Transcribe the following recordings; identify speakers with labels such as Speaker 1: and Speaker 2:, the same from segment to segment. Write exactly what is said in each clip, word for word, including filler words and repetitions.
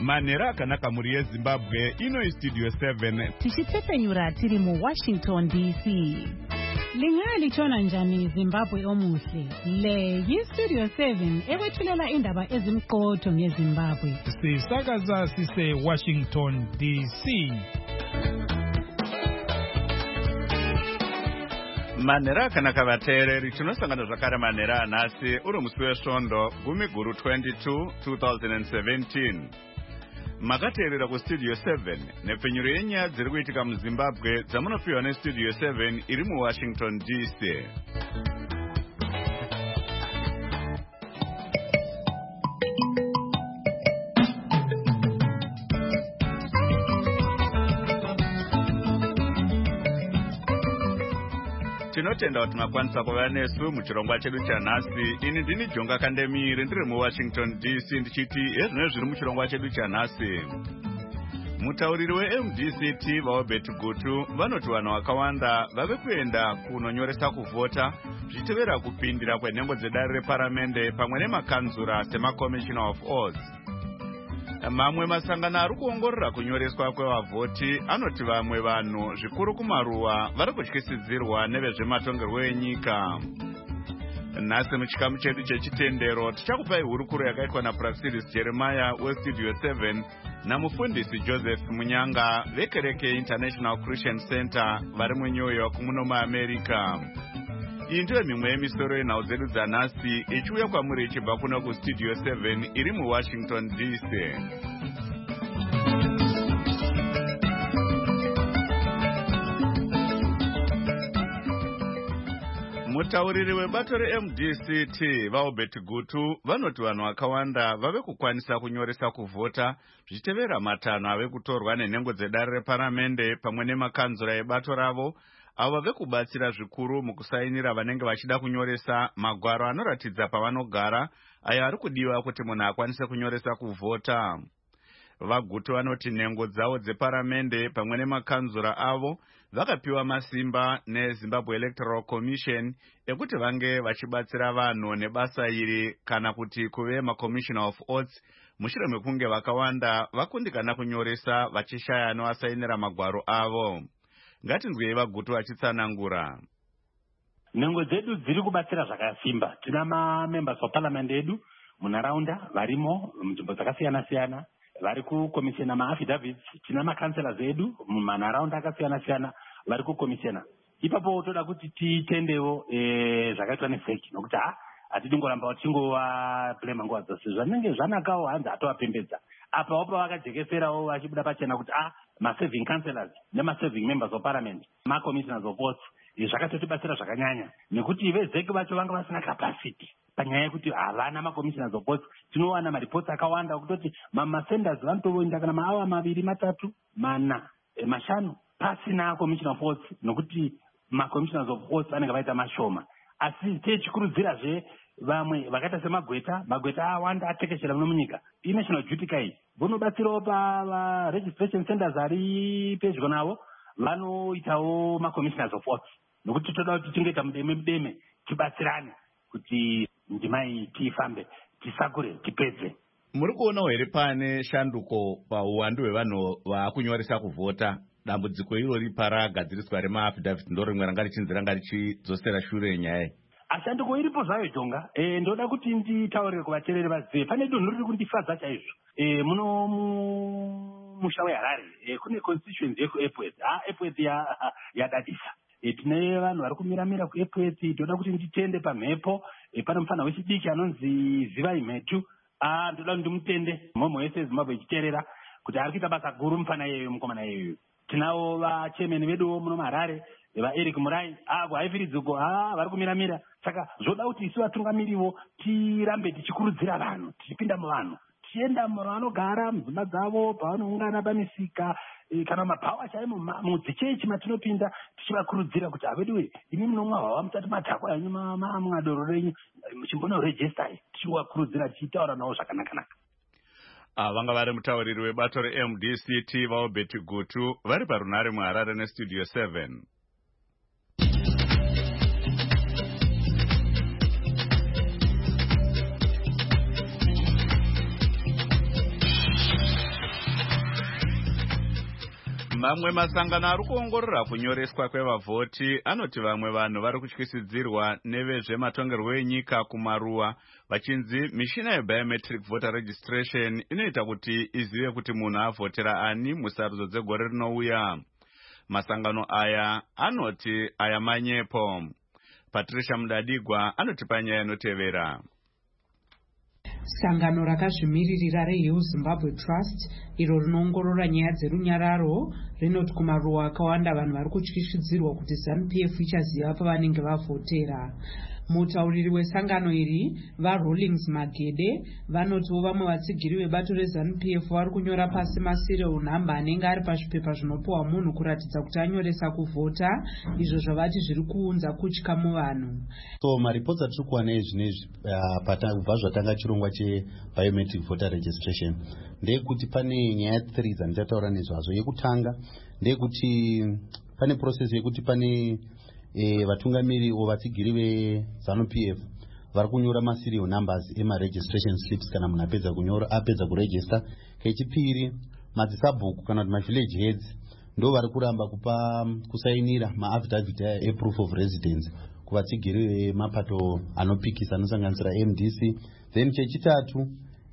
Speaker 1: manhero akanaka mhuri yezimbabwe. Ino istudio seven
Speaker 2: tichitsepenyura tiri muwashington D C.
Speaker 3: Lingalitshona njani Zimbabwe omuhle? Le yistudio seven ekwethulela indaba ezimqotho ngeZimbabwe.
Speaker 4: Sisakaza sise Washington D C.
Speaker 1: manhero akanaka vateereri, tinosangana zvakare manhero anhasi uri musi wesvondo gumi guru twenty-two two thousand seventeen. Makateerera kustudio seven nepfenyuro yenyaya dziri kuitika muzimbabwe dzamunopiwa nestudio seven iri muwashington D C. Tinotenda kuti makwanisa kuva nesu muchirongwa chedu chanhasi. Ini ndini Jonga Kandemiri ndiri muwashington D C ndichiti ezvino zviri muchirongwa chedu chanhasi. Mutauriri we-M D C T vaObert Gutu vanoti vanhu vakawanda vave kuenda kunonyoresa kuvhota zvichitevera kupindira kwenhengo dzedare reparamende pamwe nemakanzura semaCommissioner of Oaths. Mamwe masangano ari kuongorora kunyoreswa kwevavhoti anoti vamwe vanhu zvikuru kumaruwa vari kutyisidzirwa nevezvematongerwo enyika. Nhasi muchikamu chedu chechitendero tichakupai hurukuro yakaitwa naPraxidis Jeremiah westudio seven namufundisi Joseph Munyanga vekereke International Christian Center vari muNew York muno muAmerica. Iyi ndiyo mimwe yemisoro yenhau dzedu dzanhasi ichiuya kwamuri ichibva kuno kustudio seven iri muWashington D C. Mutauriri webato re-M D C T vaObert Gutu vanoti vanhu vakawanda vave kukwanisa kunyoresa kuvhota zvichitevera matanho ave kutorwa nenhengo dzedare reparamende pamwe nemakanzura ebato ravo avo vave kubatsira zvikuru mukusainira vanenge vachida kunyoresa magwaro anoratidza pavanogara ayo ari kudiwa kuti munhu akwanise kunyoresa kuvhota. VaGutu vanoti nhengo dzavo dzeparamende pamwe nemakanzura avo vakapiwa masimba neZimbabwe Electoral Commission ekuti vange vachibatsira vanhu nebasa iri kana kuti kuve maCommissioner of Oaths mushure mekunge vakawanda vakundikana kunyoresa vachishaya anovasainira magwaro avo. Ngatinzwei vaGutu vachitsanangura.
Speaker 5: Nhengo dzedu dziri kubatsira zvakasimba. Tina mamembers of parliament edu munharaunda varimo munzvimbo dzakasiyana siyana vari kukomishena maaffidavits. Tina makanselors edu mumanharaunda akasiyana siyana vari kukomishena. Ipapo toda kuti titendewo e, zvakaitwa nevheki nokuti ha hatidi ngoramba tingova blame nguva dzose. Zvanenge zvanakawo hanzi atovapembedza. Apa opa vakajekeserawo vachibuda pachena kuti ah ma-serving councillors nema-serving members of parliament ma-commissioners of Oaths zvakatotibatsira zvakanyanya nekuti vezeki vacho vanga vasina capacity panyaya yekuti havana ma-commissioners of Oaths. Tinowana maripots akawanda kutoti masenders vanotoenda kana maawa maviri matatu mana e, mashanu pasina commissioner of Oaths nokuti ma-commissioners of Oaths anenge vaita mashoma. Asi techikurudzirazve vamwe vakaita semagweta magweta awanda atekeshera muno munyika inational jutica iyi vonobatsirawo paregistration centers ari pedyo navo vanoitawo ma-commissioners of Oaths nokuti toda kuti tingoita mudeme mudeme tibatsirane kuti ndima iyi tifambe tisakure tipedze.
Speaker 1: Muri kuonawo here pane shanduko pauwandu hwevanhu vaakunyoresa kuvhota? Dambudziko irori paragadziriswa rema-affidavit ndo rimwe ranga richinzi ranga richidzosera shure nyaya.
Speaker 5: Ashanduko iripo zvayo Jonga. E, ndoda kuti nditaurire kuvateereri vazive pane dunhu riri kundifadza chaizvo. E, muno musha weHarare e, kune constituency yeku-Epworth. Ha Epworth yadadisa. E, tine vanhu vari kumiramira kuEpworth. Ndoda kuti nditende pamhepo. E, pane mufana wechidiki anonzi Zivai Mhetu. Ah, ndoda ndimutende mhomho yese yeZimbabwe ichiteerera kuti ari kuita basa guru mufana iyeyo mukomana iyeyo. Tinavo vachemeni veduwo muno muHarare vaEric Murai avo haivhiridziko ha vari kumiramira. Saka zvoda kuti isu vatungamiriwo tirambe tichikurudzira vanhu tichipinda muvanhu tichienda muvanogara mudzimba dzavo pavanoungana pamisika e, kana mabhawa chaimo mudzichechi matinopinda tichivakurudzira kuti aveduwe imi munomwa hwava musati madhakwa yanyu mwadoro renyu chimbonoregistai tichivakurudzira tichitaura navo zvakanakanaka.
Speaker 1: Ah, vanga vari mutauriri webato re-M D C T vaObert Gutu vari parunhare muHarare nestudio seven. mamwe masangano ari kuongorora kunyoreswa kwevavhoti anoti vamwe vanhu vari kutyisidzirwa nevezvematongerwo enyika kumaruwa vachinzi mishina yebiometric voter registration inoita kuti izive kuti munhu avhotera ani musarudzo dzegore rinouya. Masangano aya anoti aya manyepo. Patricia Mudadigwa anotipa nyaya inotevera.
Speaker 6: Sangano rakazvimiririra reHill Zimbabwe Trust iro rinoongorora nyaya dzerunyararo rinoti kumaruwa akawanda vanhu vari kutyishidzirwa kuti ZANU P F ichaziva pavanenge vavhotera. Mutauriri wesangano iri vaRollings Magede vanotiwo vamwe vatsigiri vebato reZANU P F vari kunyora pasi maserial nhamba anenge ari pazvipepa zvinopiwa munhu kuratidza kuti anyoresa kuvhota, izvo zvavati zviri kuunza kutya muvanhu.
Speaker 7: So maripoti atiri kuwana ezvinezvi kubva zvatanga chirongwa chebiometric voter registration ndeyekuti pane nyaya three dzanditaura nezvazvo. Yekutanga ndeyekuti pane process yekuti pane E, vatungamiri o vatsigiri veZANU P F vari kunyora maserial numbers ema-registration slips kana munhu apedza kunyora apedza kuregister. Kechipiri, madzisabhuku kana kuti mavillage heads ndo vari kuramba kupa kusainira maaffidavit eproof of residence kuvatsigiri vemapato anopikisa anosanganisira M D C. Then chechitatu,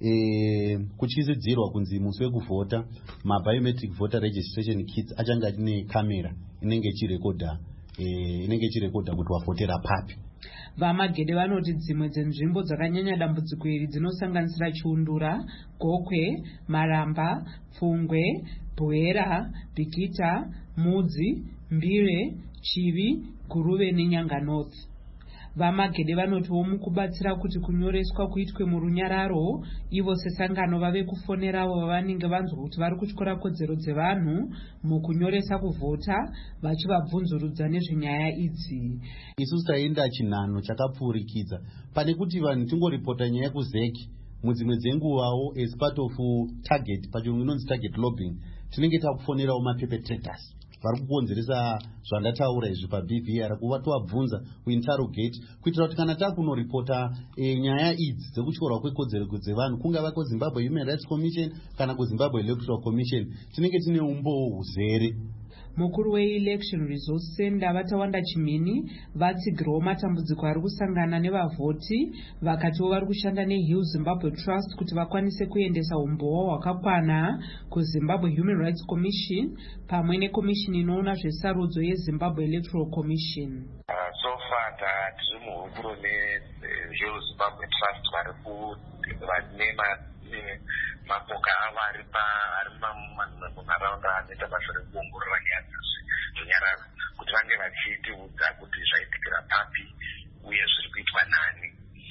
Speaker 7: e, kutyisidzirwa kunzi musi wekuvhota mabiometric voter registration kits achange ane kamera inenge ichirekodha inenge ichirekodha kuti wavhotera papi.
Speaker 6: VaMagede vanoti dzimwe dzenzvimbo dzakanyanya dambudziko iri dzinosanganisira Chiundura, Gokwe, Maramba, Pfungwe, Bwera, Bikita, Mudzi, Mbire, Chivi, Guruve neNyanga North. VaMagede vanotiwo mukubatsira kuti kunyoreswa kuitwe murunyararo, ivo sesangano vave kufoneravo vavanenge vanzwa kuti vari kutyora kodzero dzevanhu mukunyoresa kuvhota vachivabvunzurudza nezvenyaya idzi.
Speaker 7: Isusu taenda chinhano chakapfuurikidza pane kuti vanhu tingoripota nyaya yekuzeki mudzimwe dzenguvawo as part of target pachirungu inonzi target lobbying tinenge takufonerawo maperpetrators vari kukonzeresa zvandataura izvi paB V R kuva tovabvunza kuinterrogate kuitira kuti kana takunoripota e, nyaya idzi dzekutyorwa kwekodzero dzevanhu kungava kuZimbabwe Human Rights Commission kana kuZimbabwe Electoral Commission tinenge tine umbowo huzere.
Speaker 6: Mukuru we-Election Resource Center Vatawanda Chimini vatsigirawo matambudziko ari kusangana nevavhoti vakatiwo vari kushanda neHill Zimbabwe Trust kuti vakwanise kuendesa umbowo hwakakwana kuZimbabwe Human Rights Commission pamwe nekomishini inoona zvesarudzo yeZimbabwe Electoral Commission.
Speaker 8: Uh, so far tiri muhukuro neHill Zimbabwe Trust vari kunema mapoka avo ari munharaunda anoita basa rekuongorora nyaya dzonyararo kuti vange vachitiudza kuti zvaitikira papi uye zviri kuitwa nani.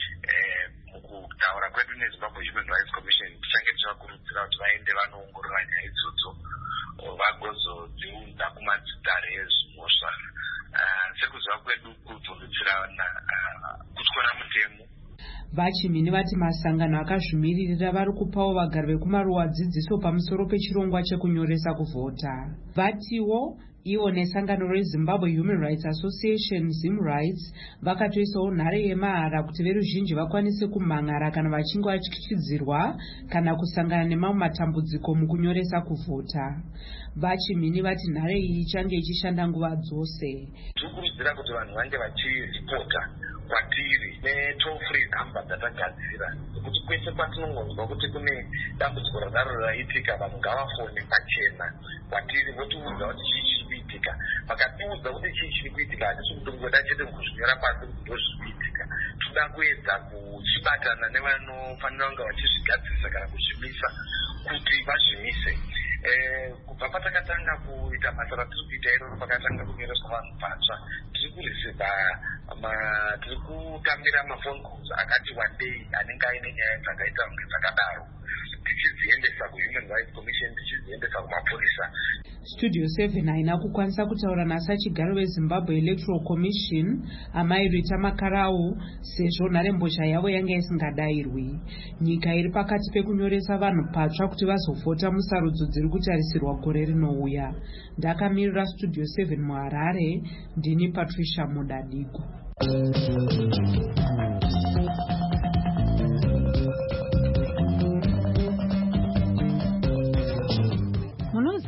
Speaker 8: Mukutaura kwedu neZimbabwe Human Rights Commission tichange tivakurudzira kuti vaende vanoongorora nyaya idzodzo vagozodziudza kumadzitare ezvimhosva. Sekuziva kwedu kuvhundutsira kutyora mutemo.
Speaker 6: Vachimini vati masangano akazvimiririra vari kupawo vagari vekumaruwa dzidziso pamusoro pechirongwa chekunyoresa kuvhota. Vatiwo ivo nesangano reZimbabwe Human Rights Association ZimRights vakatoisawo nhare yemahara kuti veruzhinji vakwanise kumhan'ara kana vachinge vatyishidzirwa kana kusangana nemamwe matambudziko mukunyoresa kuvhota. Vachimini vati nhare iyi ichange ichishanda nguva dzose.
Speaker 8: Tikurudzira kuti vanhu vange vachiripota kwatiri netoll free number dzatagadzira kuti kwese kwatinongonzwa kuti kune dambudziko radaro raitika vanhu ngavafone pachena kwatiri votiudza kuti chii chiri kuitika. Vakatiudza kuti chii chiri kuitika hatisi kutongoda chete kuzvinyora pasi kuti ndozviri kuitika. Toda kuedza kuchibatana nevanofanira kunge vachizvigadzirisa kana kuzvimisa kuti vazvimise. Kubva patakatanga kuita basa ratiri kuita iroro pakatanga kunyoreswa vanhu patsva tiri kureceiva tiri kutambira mafone calls akati wandei anenge aine nyaya dzakaita kunge dzakadaro tichidziendesa kuHuman Rights Commission tichidziendesa kumapurisa.
Speaker 6: Studio seven haina kukwanisa kutaura nasachigaro weZimbabwe Electoral Commission Amai Rita Makarau sezvo nharembozha yavo yanga isingadayirwi. Nyika iri pakati pekunyoresa vanhu patsva kuti vazovhota musarudzo dziri kutarisirwa gore rinouya. Ndakamirira Studio seven muHarare, ndini Patricia Mudadigwa.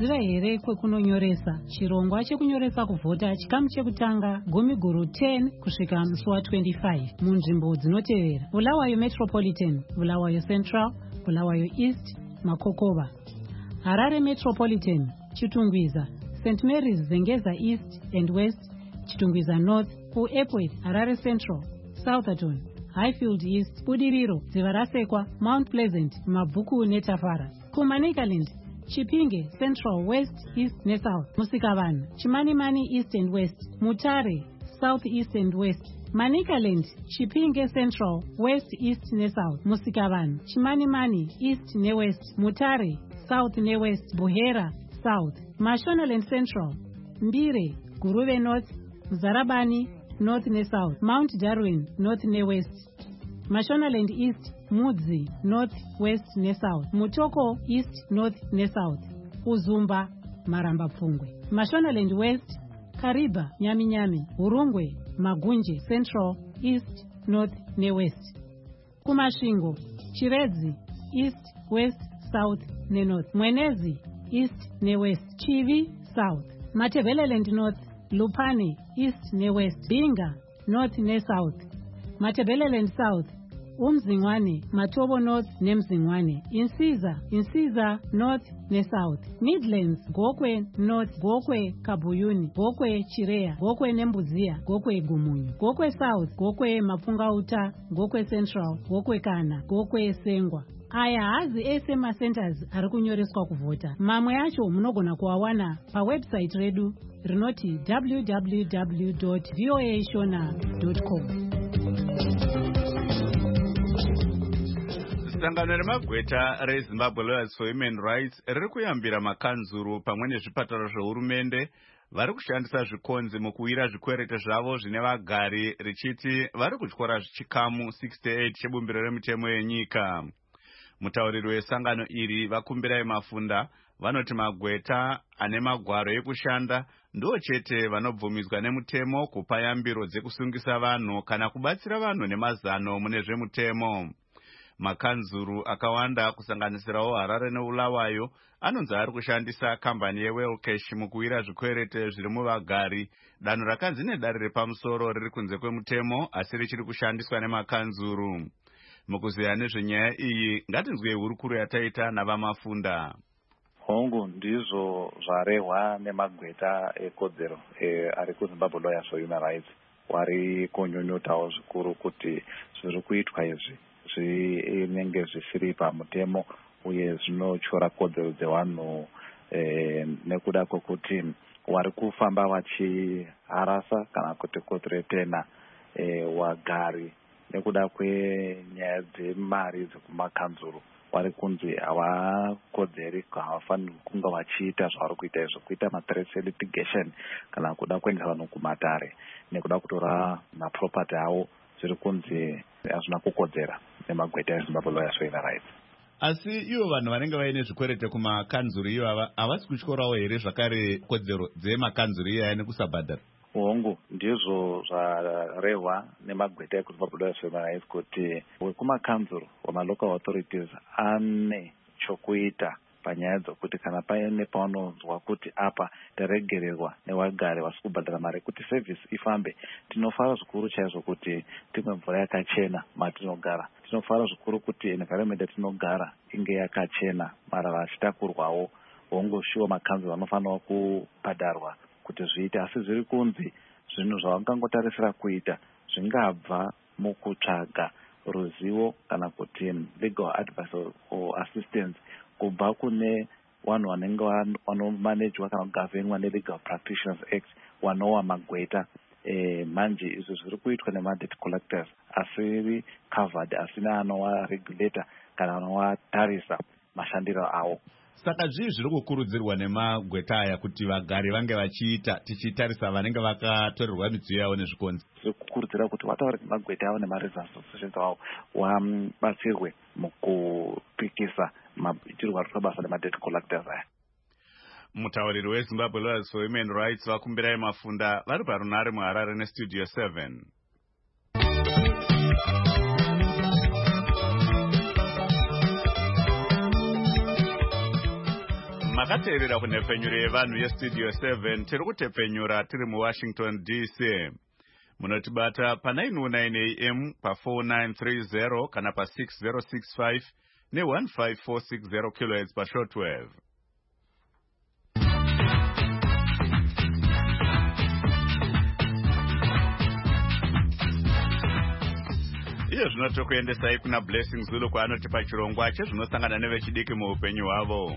Speaker 3: munoziva here kwekunonyoresa chirongwa chekunyoresa kuvhota chikamu chekutanga gumi guru ten kusvika musi wa25 munzvimbo dzinotevera: bulawayo metropolitan, bulawayo central, bulawayo east, makokova. Harare metropolitan, chitungwiza, St Mary's Zengeza east and west, chitungwiza north. Kuepwet, Harare central, Southampton, Highfield east, Budiriro, Dzivarasekwa, Mount Pleasant, Mabvuku netafara. Kumanicaland, Chipinge central, west, east nesouth. Musikavana, Chimanimani east and west, Mutare south, east and west. Manicaland, Chipinge central, west, east nesouth. Musikavana, Chimanimani east ne west, Mutare south ne west, Buhera south. Mashonaland central, Mbire, Guruve north, Zarabani north ne south. Mount Darwin north ne west. Mashonaland east, Mudzi north west ne south. Mutoko east north ne south. Uzumba, Maramba Pfungwe. Mashonaland west, Kariba, Nyami Nyami, Urungwe, Magunje central, east north ne west. Kumashingo, Chiredzi east west south ne north. Mwenezi east ne west. Chivi south. Matebeleland north, Lupane east ne west. Binga north ne south. Matebeleland south, Umzingwane, Matobo north ne Mzingwane. Insiza, Insiza north ne south. Midlands, Gokwe north, Gokwe Kabuyuni, Gokwe Chirea, Gokwe Nembuzia, Gokwe Gumunyu. Gokwe south, Gokwe Mapungauta, Gokwe central, Gokwe Kana, Gokwe Sengwa. Aya hazi ese macenters ari kunyoreswa kuvhota. Mamwe acho munogona kuawana pawebsite redu rinoti w w w dot voa shona dot com.
Speaker 1: Sangano remagweta reZimbabwe Lawyers for Human Rights riri kuyambira makanzuru pamwe nezvipataro zvehurumende vari kushandisa zvikonzi mukuwira zvikwerete zvavo zvine vagari, richiti vari kutyora zvichikamu sixty-eight chebumbiro remitemo yenyika. Mutauriri wesangano iri Vakumbirai Mafunda vanoti magweta ane magwaro ekushanda ndo chete vanobvumidzwa nemutemo kupa yambiro dzekusungisa vanhu kana kubatsira vanhu nemazano mune zvemutemo. Makanzuru akawanda kusanganisirawo Harare neBulawayo anonzi ari kushandisa kambani yeWellcash mukuwira zvikwerete zviri muvagari, danho rakanzi nedare repamusoro riri kunze kwemutemo asi richiri kushandiswa nemakanzuru. Mukuziya nezvenyaya iyi ngatinzwe hurukuru yataita naVamafunda.
Speaker 9: Hongu ndizvo zvarehwa nemagweta ekodzero e, ari kuZimbabwe Lawyers for Human Rights wari kunyonyotawo zvikuru kuti zviri kuitwa izvi zvinenge zvisiri pamutemo uye zvinotyora kodzero dzevanhu e, nekuda kwokuti wari kufamba vachiharasa kana kuti kuthretena e, wagari nekuda kwenyaya dzemari dzekumakanzuru. Wari kunzi havakodzeri, havafaniri kunge vachiita zvavari kuita izvo, kuita mathreats litigation kana kuda kuendesa vanhu kumatare nekuda kutora maproperty avo, zviri kunzi hazvina kukodzera nemagweta eZimbabwe Lawyers for Human Rights.
Speaker 1: Asi ivo vanhu vanenge vaine zvikwerete kumakanzuru iyo havasi kutyorawo here zvakare kodzero dzemakanzuru iyaya nekusabhadhara?
Speaker 9: Hongu ndizvo zvarehwa nemagweta ekuZimbabwe Lawyers for Human Rights kuti wekumakanzuru wamalocal authorities ane chokuita panyaya dzokuti kana paine paunonzwa kuti apa taregererwa nevagari vasi kubhadhara mari kuti service ifambe, tinofara zvikuru chaizvo kuti timwe mvura yakachena matinogara. Tinofara zvikuru kuti environment yatinogara inge yakachena, mara vachitakurwawo. Hongu shuwa makanzuru anofanira kubhadharwa kuti zviite, asi zviri kunzi zvinhu zvavangangotarisira kuita zvingabva mukutsvaga ruzivo kana kuti legal advice or assistance kubva kune vanhu vanenge vanomanejwa kana kugavenwa neLegal Practitioners Act wanowa magweta. E, manje izvo zviri kuitwa nemadebt collectors asiri covered, asina anovaregulator kana anovatarisa mashandiro avo.
Speaker 1: Saka zvii zviri kukurudzirwa nemagweta aya kuti vagari vange vachiita tichitarisa vanenge vakatorerwa midziyo yavo nezvikonzi?
Speaker 9: Zviri kukurudzira kuti vataure nemagweta avo nemaresidence associations avo vabatsirwe mukupikisa maitirwa ari basa nemadebt collectors aya.
Speaker 1: Mutauriri weZimbabwe Lawyers for Human Rights Vakumbirai Mafunda vari parunare muHarare neStudio seven. makateerera kunhepfenyuro yevanhu yestudio seven tiri kutepfenyura tiri muwashington D C. Munotibata pa nine oh nine A M pa four nine three zero kana pa six zero six five ne one five four six zero kilohertz pa shortwave. Iye zvino tokuendesai kuna Blessing Zulu kwaanoti pachirongwa chezvinosangana nevechidiki muupenyu hwavo.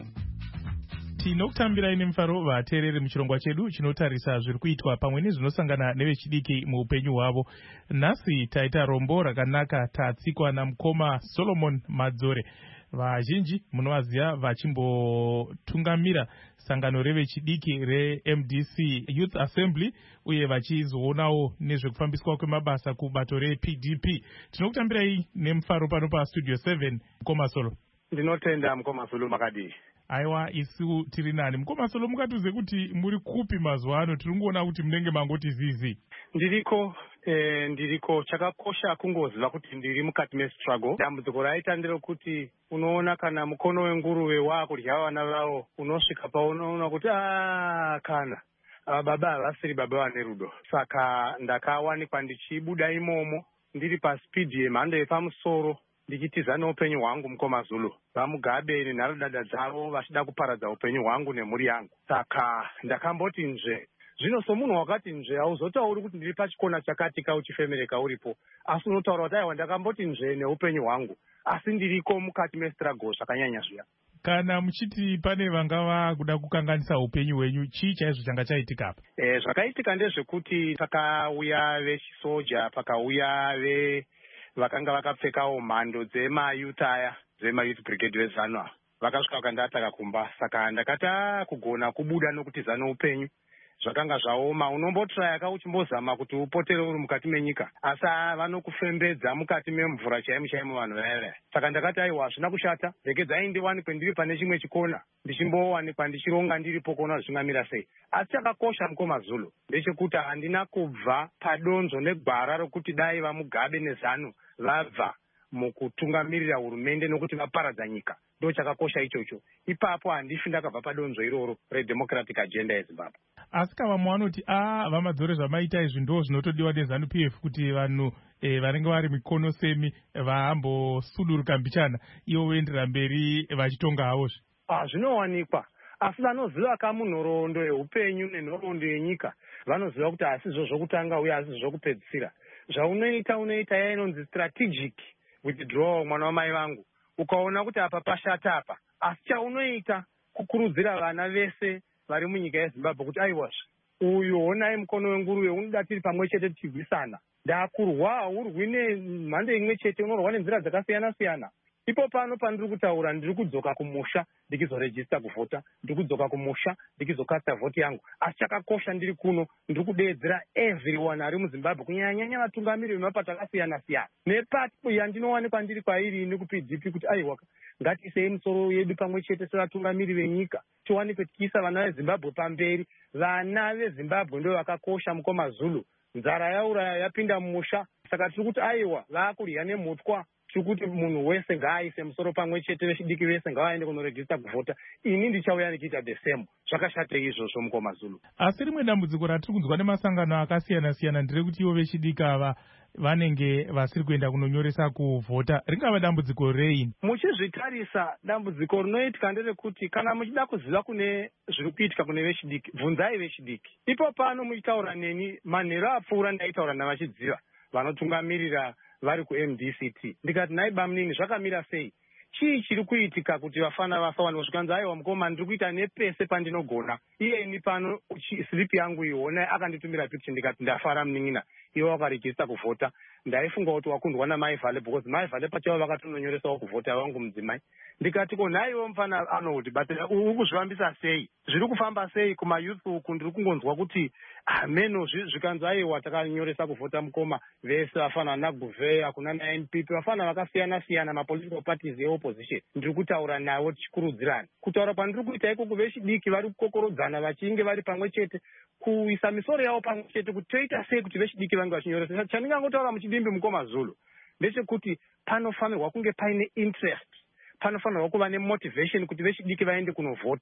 Speaker 4: Tinokutambirai nemufaro vateereri muchirongwa chedu chinotarisa zviri kuitwa pamwe nezvinosangana nevechidiki muupenyu hwavo. Nhasi taita rombo rakanaka tatsikwa namukoma Solomon Madzore. Vazhinji munovaziva vachimbotungamira sangano revechidiki re-M D C Youth Assembly uye vachizoonawo nezvekufambiswa kwemabasa kubato re-P D P. Tinokutambirai nemufaro pano pa Studio seven, Mukoma Solo.
Speaker 10: Ndinotenda Mukoma Solo makadi.
Speaker 4: Aiwa, isu tiri nani. Mukoma Solo, mukatuze kuti muri kupi mazuva ano? Tiri kuona kuti munenge mangoti zizi.
Speaker 10: Ndiriko eh, ndiriko chakakosha kungoziva kuti ndiri mukati mestruggle. Dambudziko raita nderekuti unoona kana mukono wenguruve wakudya vana vavo, unosvika paunoona kuti ah kana ava baba havasiri baba vane rudo. Saka ndakawanikwa ndichibuda imomo ndiri paspeed yemhando yepamusoro ndichitiza neupenyu hwangu Mukoma Zulu. Vamugabe nenharadada dzavo vachida kuparadza upenyu hwangu nemhuri yangu. Saka ndakamboti nje zvino somunhu wakati nje hauzotauri kuti ndiri pachikona chakati kauchifemere kauripo, asi unotaura kuti aiwa ndakamboti nje neupenyu hwangu, asi ndiriko mukati mestruggle zvakanyanya zviya.
Speaker 4: Kana muchiti pane vanga vakuda kukanganisa upenyu hwenyu, chii chaizvo changa chaitika apa?
Speaker 10: Eh, zvakaitika ndezvekuti pakauya vechisoja, pakauya ve vakanga vakapfekawo mhando dzemayouth aya, dzemayouth brigade vezanwa, vakasvika vakandataka kumba. Saka ndakata kugona kubuda nokuti zano upenyu zvakanga zvaoma. Unombotrayaka uchimbozama kuti upotere uri mukati menyika, asi vanokufembedza mukati memvura chaimo chaimo vanhu vaya. Saka ndakati aiwa hazvina kushata, regedzai ndiwanikwe ndiri pane chimwe chikona ndichimbowanikwa ndichironga ndiripo kuona zvingamira sei. Asi chakakosha Mukoma Zulu ndechekuti handina kubva padonzo negwara rokuti dai vamugabe nezanu vabva mukutungamirira hurumende nokuti vaparadza nyika. Ndo chakakosha ichocho. Ipapo handifi ndakabva padonzo iroro redemocratic agenda yeZimbabwe.
Speaker 4: Asi kavamwe vanoti a vaMadzore zvamaita izvi ndo zvinotodiwa neZanu P F kuti vanhu e, vanenge vari mikono semi vahambosuduruka mbichana ivo voendera mberi vachitonga havozve.
Speaker 10: Ah, zvinowanikwa. Asi vanoziva kamunhoroondo yeupenyu nenhoroondo yenyika vanoziva kuti hasizvo zvokutanga uye hasizvo zvokupedzisira. Zvaunoita unoita yainonzi strategic withdrawal, mwana wamai vangu. Ukaona kuti apa pashata apa, asi chaunoita kukurudzira vana vese vari munyika yeZimbabwe kuti aiwazve uyu honai mukono wenguruve unoda tiri pamwe chete tichirwisana. Ndakurwa haurwi nemhando imwe chete, unorwa nenzira dzakasiyana siyana. Ipo pano pandiri kutaura ndiri kudzoka kumusha ndikizorejista kuvhota, ndiri kudzoka kumusha ndikizokasta vhoti yangu. Asi chakakosha ndiri kuno ndiri kudeedzera everyone ari muZimbabwe, kunyanya nyanya vatungamiri vemapato akasiyana siyana. Nepati yandinowanikwa ndiri kwairi ini ku P D P kuti aiwa ngatiisei musoro yedu pamwe chete sevatungamiri venyika, tiwanikwe tichiisa vana veZimbabwe pamberi. Vana veZimbabwe ndo vakakosha Mukoma Zulu. Nzara yauraya yapinda mumusha, saka tiri kuti aiwa vakurya nemutwa. Kuti munhu wese ngaaise musoro pamwe chete, vechidiki vese ngavaende kunoregista kuvhota. Ini ndichauya nichiita the same. Zvakashate izvozvo Mukoma Zulu.
Speaker 4: Asi rimwe dambudziko ratiri kunzwa nemasangano akasiyana siyana nderekuti ivo vechidiki ava vanenge vasiri kuenda kunonyoresa kuvhota. Ringava dambudziko rei?
Speaker 10: Muchizvitarisa dambudziko rinoitika nderekuti kana muchida kuziva kune zviri kuitika kune vechidiki, bvunzai vechidiki. Ipo pano muchitaura neni, manheru apfuura ndaitaura navachidziva vanotungamirira vari ku-M D C T. Ndikati naiba munini zvakamira sei? Chii chiri kuitika kuti vafana vasawana kusvikanzi aiwa Mukoma ndiri kuita nepese pandinogona. Iyeni pano silipi yangu iona akanditumira picture, ndikati ndafara munin'ina. Ivo vakarejista kuvhota. Ndaifunga kuti wakundwa naMaivhale because Maivhale pachavo vakatononyoresawo kuvhota vangu mudzimai. Ndikati ko nhaiwo mufana Arnold, but uri kuzvifambisa sei? Zviri kufamba sei kumayouth uku? Ndiri kungonzwa kuti ameno zvikanzi aiwa takanyoresa kuvhota Mukoma vese vafana naGuveya kuna na-N P P vafana vakasiyana siyana mapolitical parties eopposition. Ndiri kutaura nawo tichikurudzirana. Kutaura kwandiri kuita ikoko vechidiki vari kukokorodzana vachinge vari pamwe chete kuisa misoro yavo pamwe chete kuti toita sei kuti vechidiki vange vachinyoresa. Chandingangotaura muchidimbi Mukoma Zulu ndechekuti panofanirwa kunge paine interest, panofanirwa kuva nemotivation kuti vechidiki vaende kunovhota.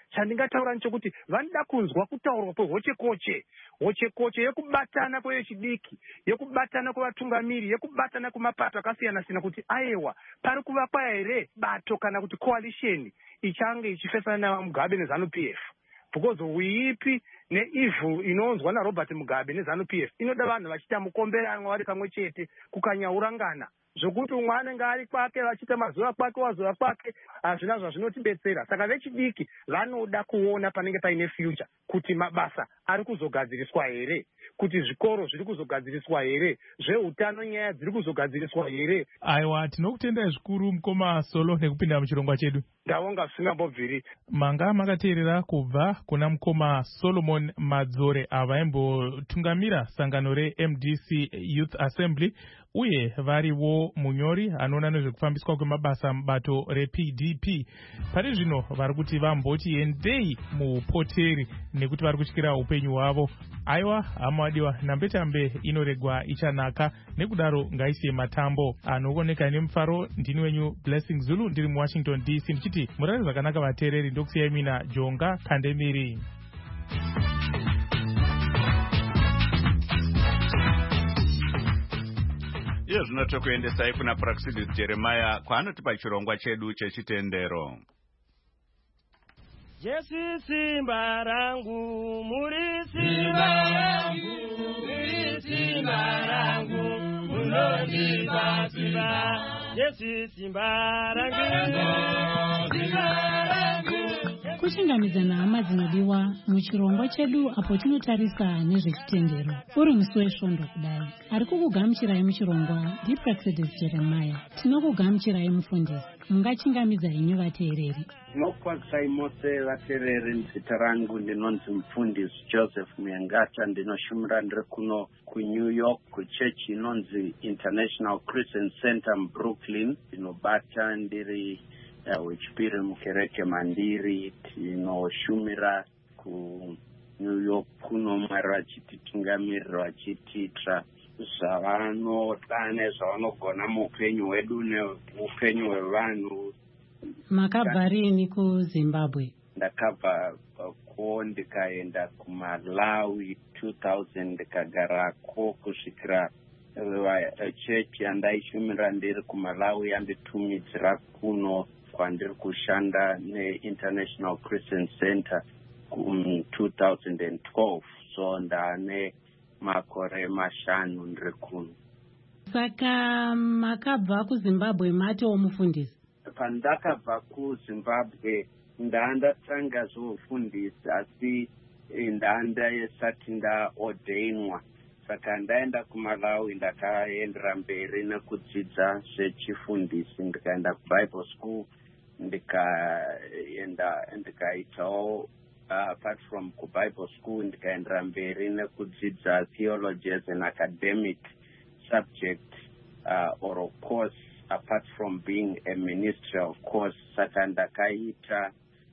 Speaker 10: chandingataura nechekuti vanoda kunzwa kutaurwa kwehochekoche hochekoche yekubatana kwevechidiki, yekubatana kwevatungamiri, yekubatana kwemapato akasiyana siyana, kuti aiwa pari kuvakwa here bato kana kuti coalition ichange ichifesana naMugabe neZANU P F, because uipi neivhu inonzwa naRobert Mugabe neZANU P F inoda vanhu vachiita mukomberanwa vari pamwe chete kukanyaurangana, zvokuti umwe anenge ari kwake vachiita mazuva kwake wazuva kwake, hazvina zvazvinotibetsera. Saka vechidiki vanoda kuona panenge paine future, kuti mabasa ari kuzogadziriswa here, kuti zvikoro zviri kuzogadziriswa here, zveutano nyaya dziri kuzogadziriswa here.
Speaker 4: Aiwa, tinokutendai zvikuru mukoma Solo nekupinda muchirongwa chedu.
Speaker 10: Ndavonga zvisingambobviri.
Speaker 4: Manga makateerera kubva kuna mukoma Solomon Madzore avaimbotungamira sangano reM D C Youth Assembly uye variwo munyori anoona nezvekufambiswa kwemabasa mubato reP D P. Pari zvino vari kuti vamboti endei muupoteri nekuti vari kutyira upenyu hwavo. Aiwa hamadiwa, nambetambe inoregwa ichanaka, nekudaro ngaisiye matambo. Anooneka nemufaro ndini wenyu Blessing Zulu ndiri muWashington D C ndichiti murare zvakanaka vateereri. Ndokusiyai mina Jonga Kandemiri.
Speaker 1: Iyo zvino tokuendesai kuna Praxidis Jeremiah kwaanotipa chirongwa chedu chechitendero.
Speaker 11: Jesu simba rangu, muri simba rangu, muri simba rangu, munondipa simba. Jesu simba rangu, simba rangu.
Speaker 3: Kuchingamidza hama dzinodiwa muchirongwa chedu apo tinotarisa nezvechitendero. Uri musi wesvondo kudai. Ari kukugamuchirai muchirongwa ndiPraxidis Jeremiah. Tinokugamuchirai mufundisi. Mungachingamidza henyu vateereri.
Speaker 12: Tinokwadzai mose vateereri. Zita rangu ndinonzi mufundisi Joseph Muyengata, ndinoshumira ndiri kuno kuNew York kuchechi inonzi International Christian Center muBrooklyn. Ndinobata ndiri uh, wechipiri mukereke mandiri. Tinoshumira kuNew York kuno Mwari vachititungamirira vachitiitira zvavanoda nezvavanogona muupenyu hwedu neupenyu hwevanhu.
Speaker 3: Makabva rini kuZimbabwe?
Speaker 12: Ndakabva ko ndikaenda kuMalawi two thousand ndikagarako kusvikira chechi yandaishumira ndiri kuMalawi yanditumidzira kuno kwandiri kushanda neInternational Christian Center mu two thousand twelve. So ndane makore mashanu ndiri kuno.
Speaker 3: Saka makabva kuZimbabwe matewo mufundisi?
Speaker 12: Pandakabva kuZimbabwe ndandatanga zvofundisi asi ndandasati ndaordainwa. Saka ndaenda kuMalawi ndakaendera mberi nekudzidza zvechifundisi, ndikaenda kuBible school ndikaenda ndikaitawo apart from kuBible school ndikaendera mberi nekudzidza theology as an academic subject uh, or a course apart from being a ministry of course. Saka ndakaita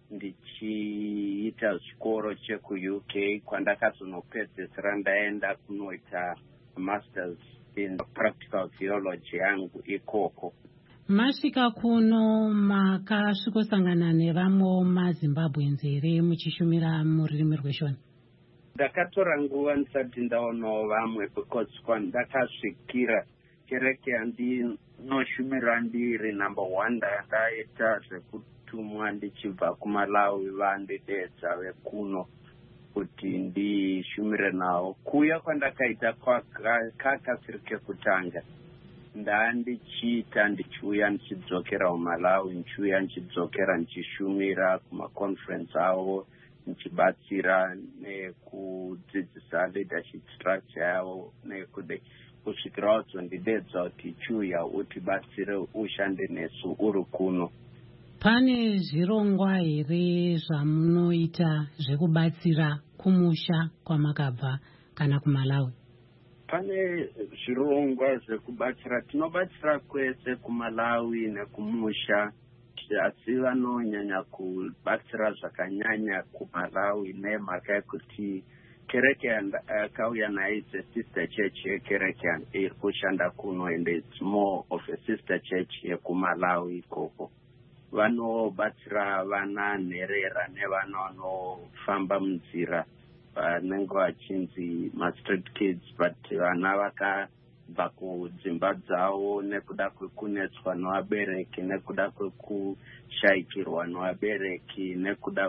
Speaker 12: ndichiita chikoro chekuU K kwandakazonopedzesera ndaenda kunoita masters in practical theology yangu ikoko.
Speaker 3: Masvika kuno makasvikosangana nevamwe maZimbabwenzi here muchishumira mururimi rweshona?
Speaker 12: Ndakatora nguva ndisati ndaonawo vamwe because kwandakasvikira kereke yandinoshumira ndiri number one ndaita zvekutumwa ndichibva kuMalawi vandidedza vekuno kuti ndishumire navo. Kuya kwandakaita kakasiri kekutanga, ndandichiita ndichiuya ndichidzokera kuMalawi, ndichiuya ndichidzokera ndichishumira kumaconference avo, ndichibatsira nekudzidzisa leadership structure yavo nekude kusvikira wadzondidedza kuti chiuya utibatsire ushande nesu uri kuno.
Speaker 3: Pane zvirongwa here zvamunoita zvekubatsira kumusha kwamakabva kana kuMalawi?
Speaker 12: Pane zvirongwa zvekubatsira, tinobatsira kwese kuMalawi nekumusha, asi vanonyanya kubatsira zvakanyanya kuMalawi nemhaka yekuti kereke yakauya nayo is a sister church yekereke iri kushanda kuno, and it's more of a sister church yekuMalawi ikoko. vanobatsira vana nherera nevana vanofamba munzira vanenge vachinzi mastreet kids, but vana vakabva kudzimba dzavo nekuda kwekunetswa nevabereki, nekuda kwekushayikirwa nevabereki, nekuda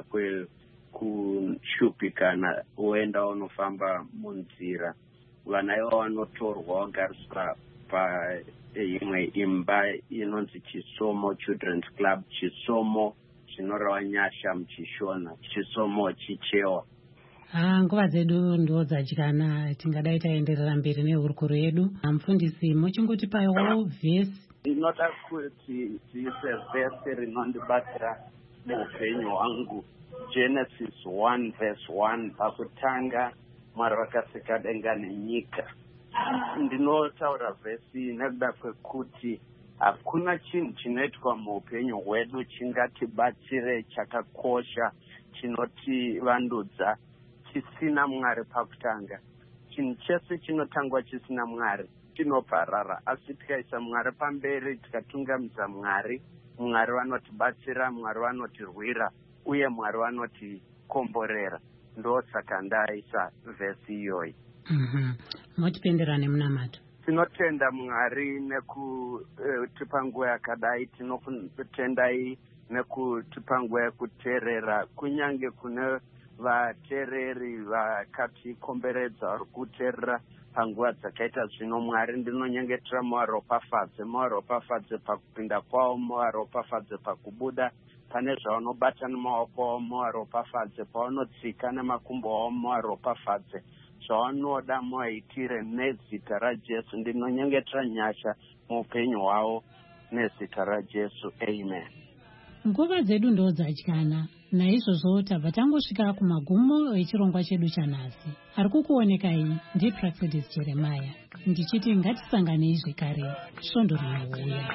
Speaker 12: kwekushupikana woenda unofamba munzira. Vana ivo vanotorwa vagariswa paimwe imba inonzi Chisomo Children's Club, Chisomo chinoreva nyasha muchishona, Chisomo chichewa.
Speaker 3: Ah, nguva dzedu ndo dzadyana, tingadai taenderera mberi nehurukuro yedu. Mufundisi, muchingoti paiwo vhesi
Speaker 12: inoda kuti dziise vhesi rinondibatsira muupenyu hwangu, Genesis one verse one, pakutanga Mwari vakasika denga nenyika. Ndinotaura vhesi nekuda kwekuti hakuna chinhu chinoitwa muupenyu hwedu chingatibatsire chakakosha chinotivandudza chisina Mwari pakutanga. Chinhu chese chinotangwa chisina Mwari chinoparara, asi tikaisa Mwari pamberi, tikatungamidza Mwari, Mwari vanotibatsira, Mwari vanotirwira, uye Mwari vanotikomborera. Ndo saka ndaisa vhesi iyoyi.
Speaker 3: Mhm. Motipendera nemunamato.
Speaker 12: Tinotenda Mwari nekutipa nguva yakadai, tinotendai nekutipa nguva yekuteerera, kunyange kune vateereri vakatikomberedza vari kuteerera panguva dzakaita zvino. Mwari ndinonyengetera muvaropafadze, muvaropafadze pakupinda kwavo, muvaropafadze pakubuda, pane zvavanobata nemaoko avo, muvaropafadze pavanotsika nemakumbo avo, muvaropafadze zvavanoda muvaitire nezita raJesu. Ndinonyengetera nyasha muupenyu hwavo nezita raJesu. Amen.
Speaker 3: Nguva dzedu ndo dzadyana, naizvozvo tabva tangosvika kumagumo echirongwa chedu chanhasi. Ari kukuonekai ndiPraxedis Jeremiah, ndichiti ngatisanganei zvekare svondo rinouya.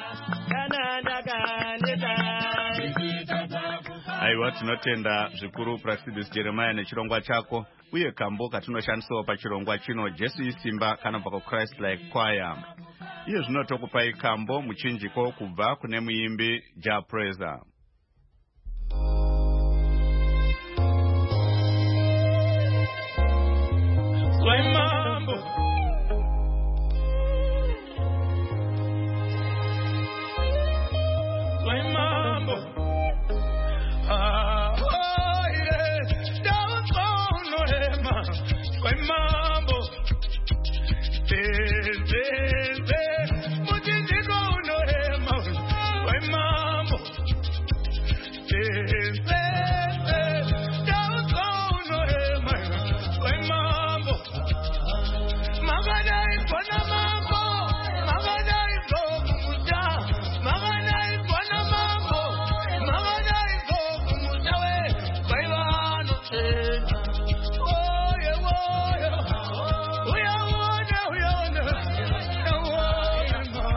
Speaker 1: Aiwa, tinotenda zvikuru Praxedis Jeremiah nechirongwa chako, uye kambo katinoshandisawo pachirongwa chino, Jesu isimba kana pako Christ Like Choir. Iye zvinotokupai kambo muchinjiko kubva kune muimbi Ja Praiser.
Speaker 11: Sway mambo, sway mambo, ah oh yeah, down on no hema, sway mambo, eh eh eh, mujinjiko no hema, sway mambo, eh eh eh, down on no hema, sway mambo. Magadai kona mambo, magadai go kumuja, magadai kona mambo, magadai go kumuja we, bailando che. Oh yeah, oh yeah, oh yeah, oh yeah, oh yeah, oh yeah, oh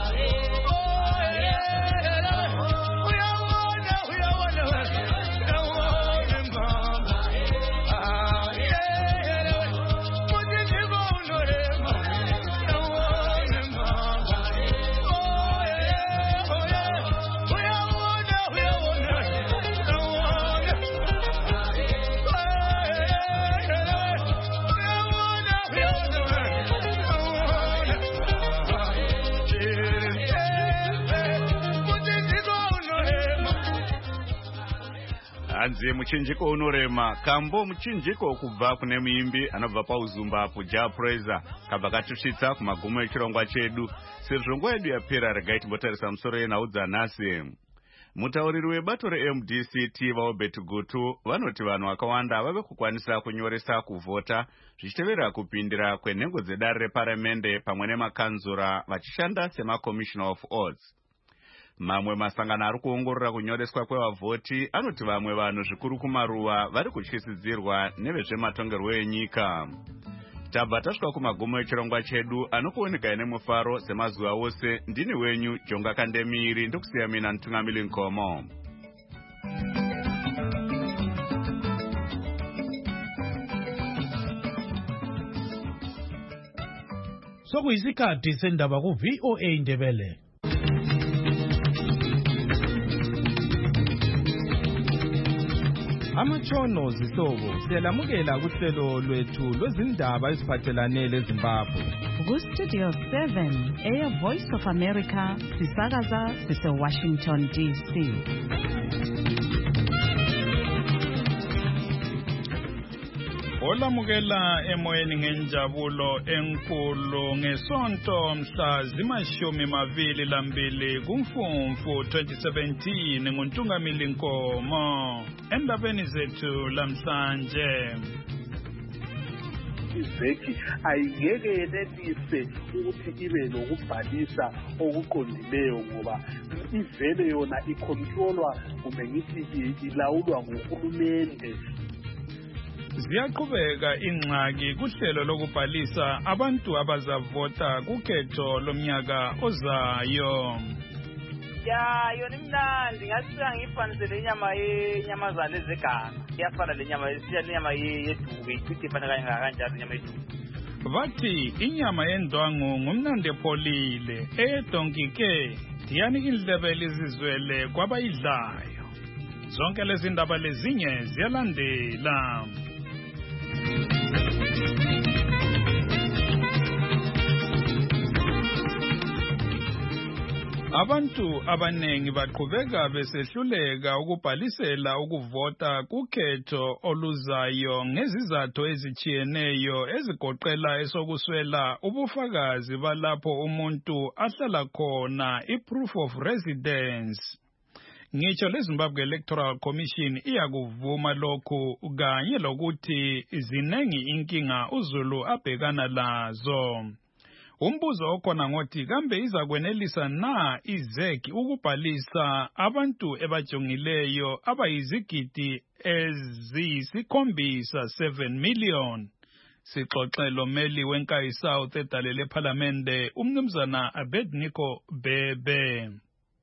Speaker 1: Anzi muchinjiko unorema, kambo muchinjiko kubva kune muimbi anobva pauzumba apo Ja Praiser, kabva katusvitsa kumagumo echirongwa chedu. Sezvo nguva yedu yapera, regai timbotarisa musoro yenhau dzanhasi. Mutauriri webato reM D C T vaObert Gutu vanoti vanhu vakawanda vave kukwanisa kunyoresa kuvhota zvichitevera kupindira kwenhengo dzedare reparamende pamwe nemakanzura vachishanda semaCommissioner of Odds. Mamwe masangano ari kuongorora kunyoreswa kwevavhoti anoti vamwe vanhu zvikuru kumaruva vari kutyisidzirwa nevezvematongerwo enyika. Tabva tasvika kumagumo echirongwa chedu anokuonekai nemufaro semazuva ose. Ndini wenyu Jonga Kandemiri, ndokusiya mina Ntungamili Nkomo.
Speaker 13: Sokuyisikhathi sendaba ku V O A Ndebele.
Speaker 14: Amatshono zihlobo siyalamukela kuhlelo lwethu lwezindaba eziphathelane leZimbabwe.
Speaker 2: Ku-Studio seven, Air Voice of America, sisakaza sise-Washington D C.
Speaker 1: Olamukela emoyeni ngenjabulo enkulu ngesonto mhla zimashumi mabili lambili kumfumfu twenty seventeen nguNtungamili Nkomo. Endabeni zethu lamhlanje,
Speaker 15: izeki ayingeke yenelise ukuthi ibe lokubhalisa okuqondileyo ngoba ivele yona icontrolwa kumbe ngithi ilawulwa nguhulumende.
Speaker 1: Ziyaqhubeka ingxaki kuhlelo lokubhalisa abantu abazavota kukhetho lomnyaka ozayo.
Speaker 16: Ya yona imnandi ngasiya ngiyifanisele inyama yenyamazana ezeganga iyafana lenyama esiya lenyama yeduke ichithi ifana kangaka kanjalo inyama yeduke.
Speaker 1: Bathi inyama yendwangu ngumnandi epholile edonkike diyani indlebe lizizwele kwabayidlayo. Zonke lezi ndaba lezinye ziyalandela. Abantu abanengi baqhubeka besehluleka ukubhalisela ukuvota kukhetho oluzayo ngezizathu ezichiyeneyo ezigoqela esokuswela ubufakazi balapho umuntu ahlala khona, i-proof of residence. Ngitsho leZimbabwe Electoral Commission iyakuvuma lokhu kanye lokuthi zinengi inkinga uZulu abhekana lazo. Umbuzo okhona ngothi kambe izakwenelisa na izeki ukubhalisa abantu ebajongileyo abayizigidi eziyisikhombisa seven million. Sixoxelo meli wenkayi South edalele eParliamente umnumzana Abednego Bebe.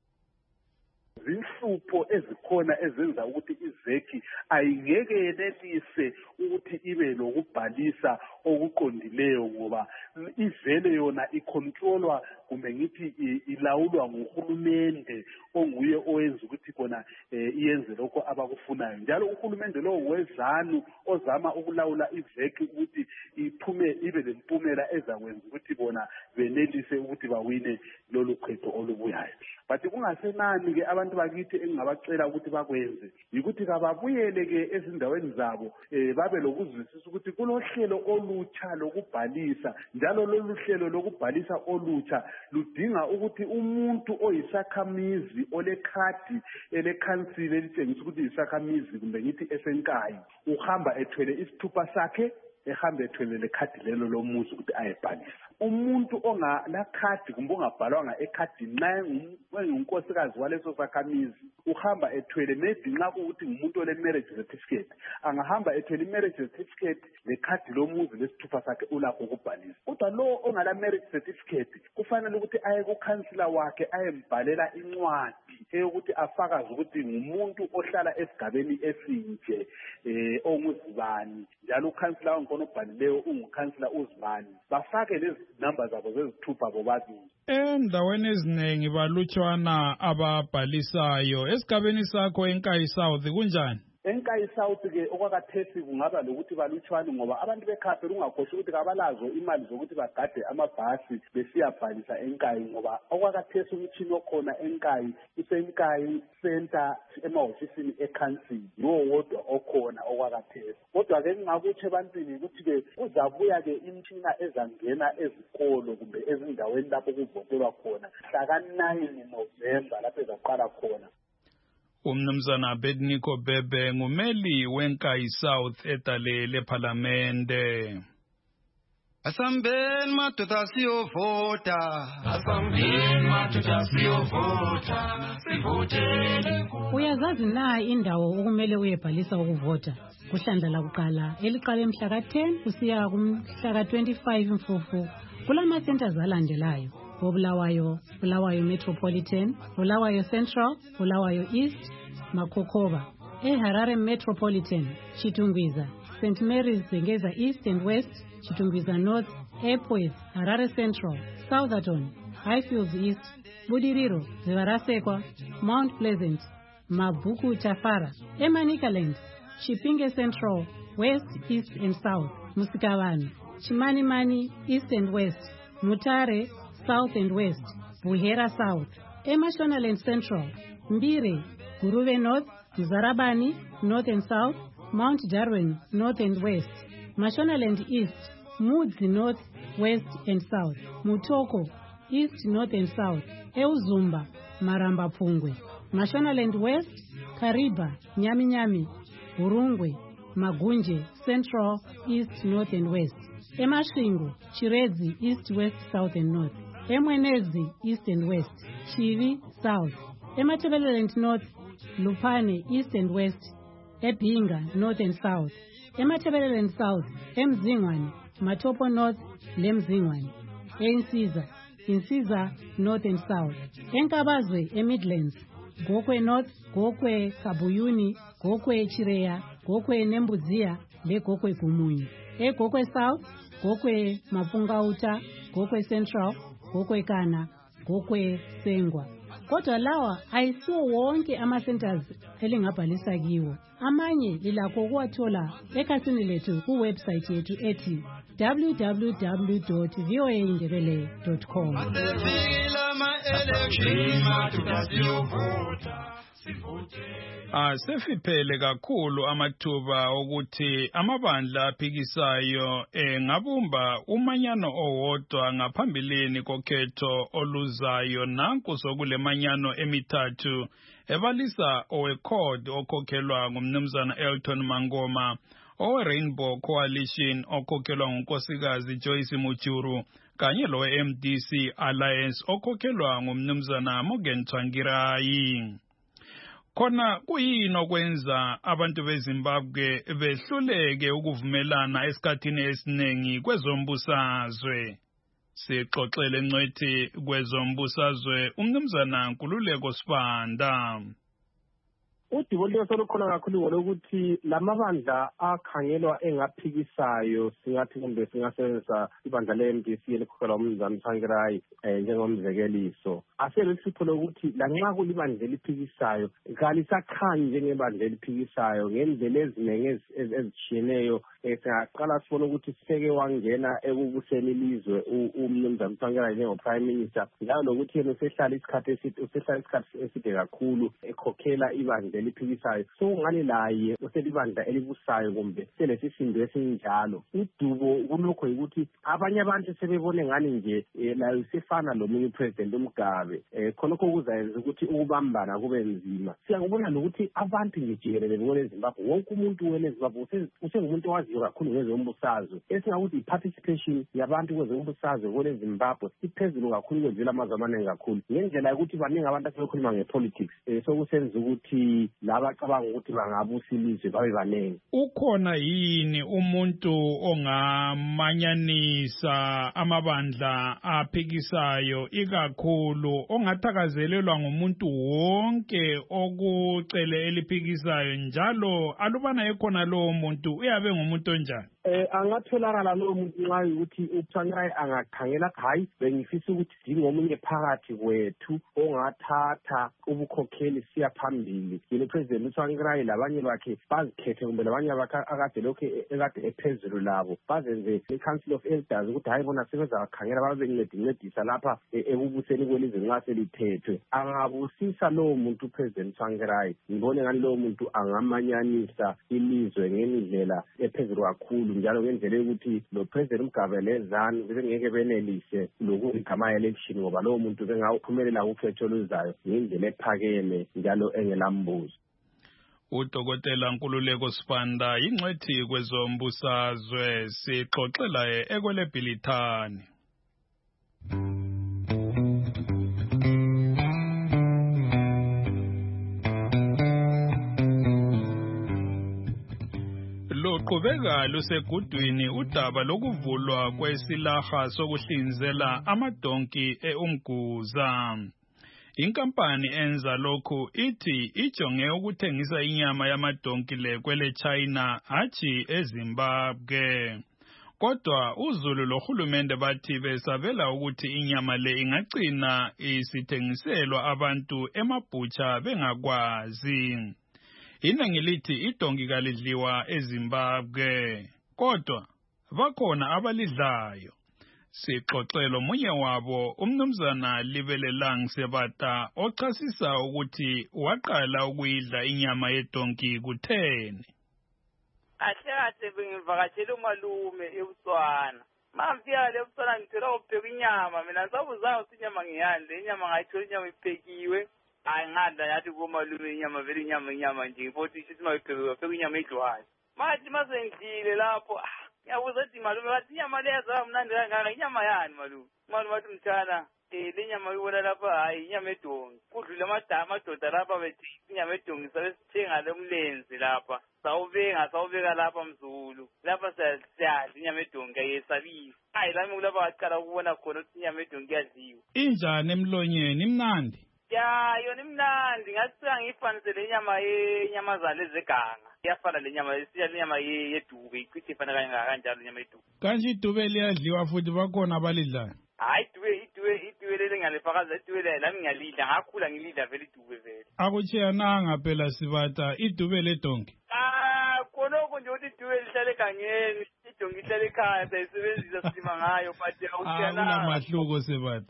Speaker 15: Zinhlupho ezikhona ezenza ukuthi izeki ayingeke yenelise ukuthi ibe lokubhalisa okuqondileyo ngoba ivele yona icontrolwa kumbe ngithi ilawulwa nguhulumende onguye owenza ukuthi kona iyenze lokho abakufunayo. Njalo uhulumende lo wezanu ozama ukulawula izeki ukuthi iphume ibe lempumela ezakwenza ukuthi bona benelise ukuthi bawine lolu khetho olubuyayo. But kungasenani ke abantu bakithi engingabacela ukuthi bakwenze yikuthi kababuyele ke ezindaweni zabo babe lokuzwisisa ukuthi kulohlelo olutsha lokubhalisa, njalo lolu hlelo lokubhalisa olutsha ludinga ukuthi umuntu oyisakhamizi olekhadi elekhansili elitshengisa ukuthi yisakhamizi kumbe ngithi esenkayi uhamba ethwele isithupha sakhe ehambe ethwele lekhadi lelo lomuzi ukuthi ayebhalisa. Umuntu ongala khadi kumbe ongabhalwanga ekhadini naye ngunkosikazi waleso sakhamizi uhamba ethwele, maybe nxa kuukuthi ngumuntu ole marriage certificate angahamba ethwele marriage certificate lekhadi lomuzi lesithupha sakhe ulakho ukubhalisa. Kodwa lo ongala marriage certificate kufanele ukuthi aye kukhansila wakhe ayembhalela incwadi eyokuthi afakaze ukuthi ngumuntu ohlala esigabeni esinje eh onguzibani, njalo ukhansila wankhona obhalileyo ungukhansila uzibani, bafake lezi namba zabo zezithupha bobabili.
Speaker 1: Endaweni eziningi balutshwana ababhalisayo. Esigabeni sakho eNkayi South kunjani?
Speaker 15: Enkayi South ke okwakathesi kungaba lokuthi balutshwane ngoba abantu bekhaphe ungakhohle ukuthi kabalazo imali zokuthi bagade amabhasi besiyabhalisa eNkayi, ngoba okwakathesi umtshini okhona eNkayi useNkayi center emahofisini ekhansili yiwo wodwa okhona okwakathesi. Kodwa ke ngingakutsho ebantwini ukuthi ke kuzabuya ke imitshina ezangena ezikolo kumbe ezindaweni lapho kuvotelwa khona mhla ka nine November lapho ezaqala khona.
Speaker 1: Umnumzana Abednego Bebe ngumeli wenkayi South edalele eParliamente.
Speaker 11: Asambeni madoda siyovota, asambeni madoda siyovota, sivoteni.
Speaker 3: Uyazazi na indawo okumele uyebhalisa ukuvota? Kuhlandla lakuqala eliqala emhla ka ten kusiya kumhla ka twenty-five Mfumfu kulama centers alandelayo: Bulawayo, Bulawayo Metropolitan, Bulawayo Central, Bulawayo East, Makokoba. eHarare Metropolitan, Chitungwiza, Saint Mary's Zengeza East and West, Chitungwiza North, Airport, Harare Central, Southerton, Highfields East, Budiriro, Zivarasekwa, Mount Pleasant, Mabuku Chafara, Emanikaland, Chipinge Central, West, East and South, Musikavani, Chimanimani, East and West, Mutare, South and West, Buhera South, Emashonaland Central, Mbire, Guruve North, Mzarabani, North and South, Mount Darwin, North and West, Mashonaland East, Mudzi North, West and South, Mutoko, East, North and South, Euzumba, Maramba Pungwe, Mashonaland West, Kariba, Nyami Nyami, Urungwe, Magunje, Central, East, North and West, Emashingu, Chirezi, East, West, South and North, Emwenezi, East and West, Chivi, South, Ematebeleland North, Lupane, East and West, Epinga, North and South, Ematebeleland South, Emzingwane, Matopo North, Lemzingwane, Ensiza, Insiza, North and South, Enkabazwe, Emidlands, Gokwe North, Gokwe Kabuyuni, Gokwe Chirea, Gokwe Nembuzia, Le Gokwe Kumunyi, E Gokwe South, Gokwe Mapungauta, Gokwe Central, Gokwe Kana, Gokwe Sengwa. Kodwa lawa ayisiwo wonke ama-centers elingabhalisa kiwo. Amanye lilakho ukuwathola ekhasini lethu kuwebsite yethu ethi w w w dot v o a indebele dot com.
Speaker 17: Asefiphele kakhulu amathuba ukuthi amabandla aphikisayo engabumba umanyano owodwa ngaphambilini kokhetho oluzayo nanku sokule manyano emithathu ebalisa oweCORD okhokhelwa ngumnumzana Elton Mangoma, owe-Rainbow Coalition okhokhelwa ngunkosikazi Joyce Mujuru kanye lowe-M D C Alliance okhokhelwa ngumnumzana Morgan Tsvangirai. Khona kuyini okwenza abantu beZimbabwe behluleke ukuvumelana esikhathini esiningi kwezombusazwe? Sixoxele ngcwethi kwezombusazwe umnumzana Nkululeko Sibanda.
Speaker 10: Udubo lwesorukhona kakhulu ngolokuthi lamabandla akhangelwa engaphikisayo singathi kumbe singasebenzisa ibandla le-M D C elikhokhelwa umnumzana Tsvangirai njengomzekeliso. Aselesipho lokuthi lanxa kulibandla eliphikisayo kalisakhanyi njengebandla eliphikisayo ngendlela eziningi ezitshiyeneyo. Singaqala sibone ukuthi seke wangena ekubuseni ilizwe umnumzana Tsvangirai njengo-Prime Minister, njalo lokuthi yena usehlala isikhathi eside usehlala isikhathi eside kakhulu ekhokhela ibandla eliphikisayo. So ngani laye uselibandla elibusayo kumbe selesisindo esinjalo. Udubo kulokho ukuthi abanye abantu sebebone ngani nje layo sefana lomunye upresident uMgabe, khonokho kuzayenza ukuthi ukubambana kube nzima. Siyakubona lokuthi abantu nje jikelele kweZimbabwe, wonke umuntu weZimbabwe usengumuntu owaziyo kakhulu ngezombusazwe. Esingakuthi i-participation yabantu kwezombusazwe kweZimbabwe iphezulu kakhulu kwedlula amazwe amaningi kakhulu, ngendlela yokuthi baningi abantu asebekhuluma ngepolitics sokusenza ukuthi laba cabanga ukuthi bangabusa ilizwe babe baningi.
Speaker 17: Ukhona yini umuntu ongamanyanisa amabandla aphikisayo ikakhulu ongathakazelelwa ngumuntu wonke okucele eliphikisayo, njalo alubana ekhona lowo muntu uyabe ngumuntu onjani?
Speaker 10: Eh angatholakala lo muntu nxa ukuthi uTsvangirai angakhangela hayi bengifisa ukuthi dingomunye phakathi kwethu ongathatha ubukhokheli siya phambili. Yena uPresident uTsvangirai labanye bakhe bazikhethe kumbe labanye bakhe akade lokho ekade ephezulu labo bazenze iCouncil of Elders ukuthi hayi bona sebeza bakhangela babe bencedisa lapha ekubuseni kwelizwe nxa selithethwe. Angabusisa lo muntu uPresident Tsvangirai, ngibone ngani lo muntu angamanyanisa ilizwe ngendlela ephezulu kakhulu, njalo ngendlela yokuthi lo President Mugabe lezanu bengeke benelise lokugama election ngoba lo muntu bengawuphumelela ukhetho oluzayo ngendlela ephakeme njalo engelambuzo.
Speaker 17: Udokotela Nkululeko Sibanda ingcwethi kwezombusazwe sixoxela ekweleBhilithani. Luqhubeka lusegudwini udaba lokuvulwa kwesilaha sokuhlinzela amadonki eUmguza. Inkampani enza lokhu ithi ijonge ukuthengisa inyama yamadonki le kwele China hathi eZimbabwe. Kodwa uZulu lohulumende bathi besabela ukuthi inyama le ingagcina isithengiselwa abantu emabhutsha bengakwazi. Iningi lithi idonki kalidliwa eZimbabwe, kodwa bakhona abalidlayo. Sixoxelo munye wabo umnumzana Libelelang Sebata ochasisa ukuthi waqala ukuyidla inyama yedonki kutheni.
Speaker 16: Kahle kahle bengivakatshela umalume eButswana. Mafika le Butswana ngithola ukupheka inyama, mina ngisabuzayo ukuthi inyama ngiyande, inyama ngayithola inyama iphekiwe. Hayi ngadla yathi kumalume inyama vele inyama inyama nje futhi sithi mayiphekiwe pheka inyama edliwayo. Mathi masengidlile lapho yabuza ukuthi malume bathi inyama lezo mnandi kangaka inyama yani malume. Malume bathi mthana eh le nyama uyibona lapha hayi inyama edonki. Kudlule amadama amadoda lapha bethi inyama edonki sabe sithenga lo mlenze lapha. Sawubeka sawubeka lapha mzulu. Lapha siyadla inyama edonki ayesabisa. Hayi lami kulapha waqala ukubona khona ukuthi inyama edonki iyadliwa.
Speaker 17: Injani emlonyeni imnandi?
Speaker 16: Ya yona imnandi ngathi ngifanise le nyama yenyamazana ezeganga. Iyafana le nyama isiya le nyama yedube ichithi ifana kangaka kanjalo inyama yedube.
Speaker 17: Kanje idube liyadliwa futhi bakhona abalidlayo.
Speaker 16: Hayi idube idube idube leli ngalifakaza idube lami ngiyalidla ngakhula ngilidla vele idube vele.
Speaker 17: Akutshiya nanga phela Sibata idube ledonki.
Speaker 16: Ah khonoko nje ukuthi idube lihlale egangeni idonki ihlale ekhaya sayisebenzisa sima ngayo but akutshiya nanga.
Speaker 17: Akuna mahluko Sibata.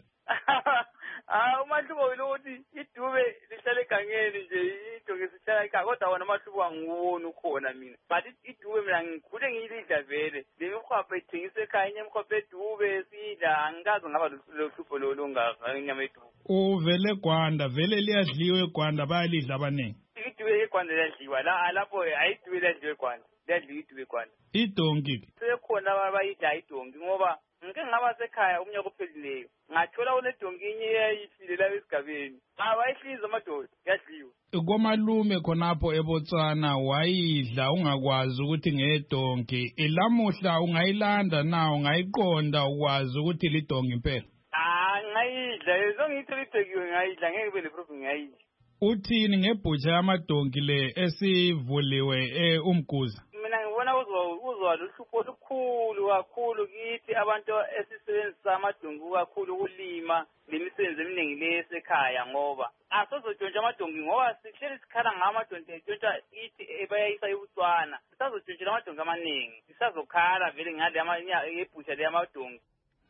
Speaker 16: Ah umahluko ukuthi idube lihlale egangeni nje idonki sihlala ekhaya kodwa wona amahluko angiwoni ukhona mina. But idube mina ngikhule ngiyidla vele. Le mikhwapho ethengisa ekhaya enye imikhwapho edube sidla angikaze ngaba lohlupho lolunga inyama edube.
Speaker 17: Uvele eGwanda vele liyadliwa eGwanda bayalidla abaningi.
Speaker 16: Idube eGwanda liyadliwa la lapho ayidube liyadliwa eGwanda. Liyadliwa idube eGwanda.
Speaker 17: Idonki ke.
Speaker 16: Sekhona abayidla idonki ngoba ngike ngaba sekhaya umnyaka ophelileyo. Ngathola unedonki inye eyayifile la esigabeni. Abayihliza amadoda yadliwa.
Speaker 17: Komalume khonapho eBotswana wayidla ungakwazi ukuthi ngedonki. Ilamuhla ungayilanda na ungayiqonda ukwazi ukuthi lidonki impela.
Speaker 16: Ah ngayidla yezo ngithola idonki ngayidla ngeke kube leproof ngayidla.
Speaker 17: Uthini ngebhutsha yamadonki le esivuliwe eUmguza?
Speaker 16: Mina ngibona uzwa luhlupho olukhulu kakhulu kithi abantu esisebenzisa amadonki kakhulu ukulima lemisebenzi eminingi lesekhaya ngoba asozotshontsha amadonki ngoba sihleli sikhala ngamadonki etshontsha ithi ebayayisa eButswana sisazotshontshela amadonki amaningi sisazokhala vele ngale ebhutsha le yamadonki.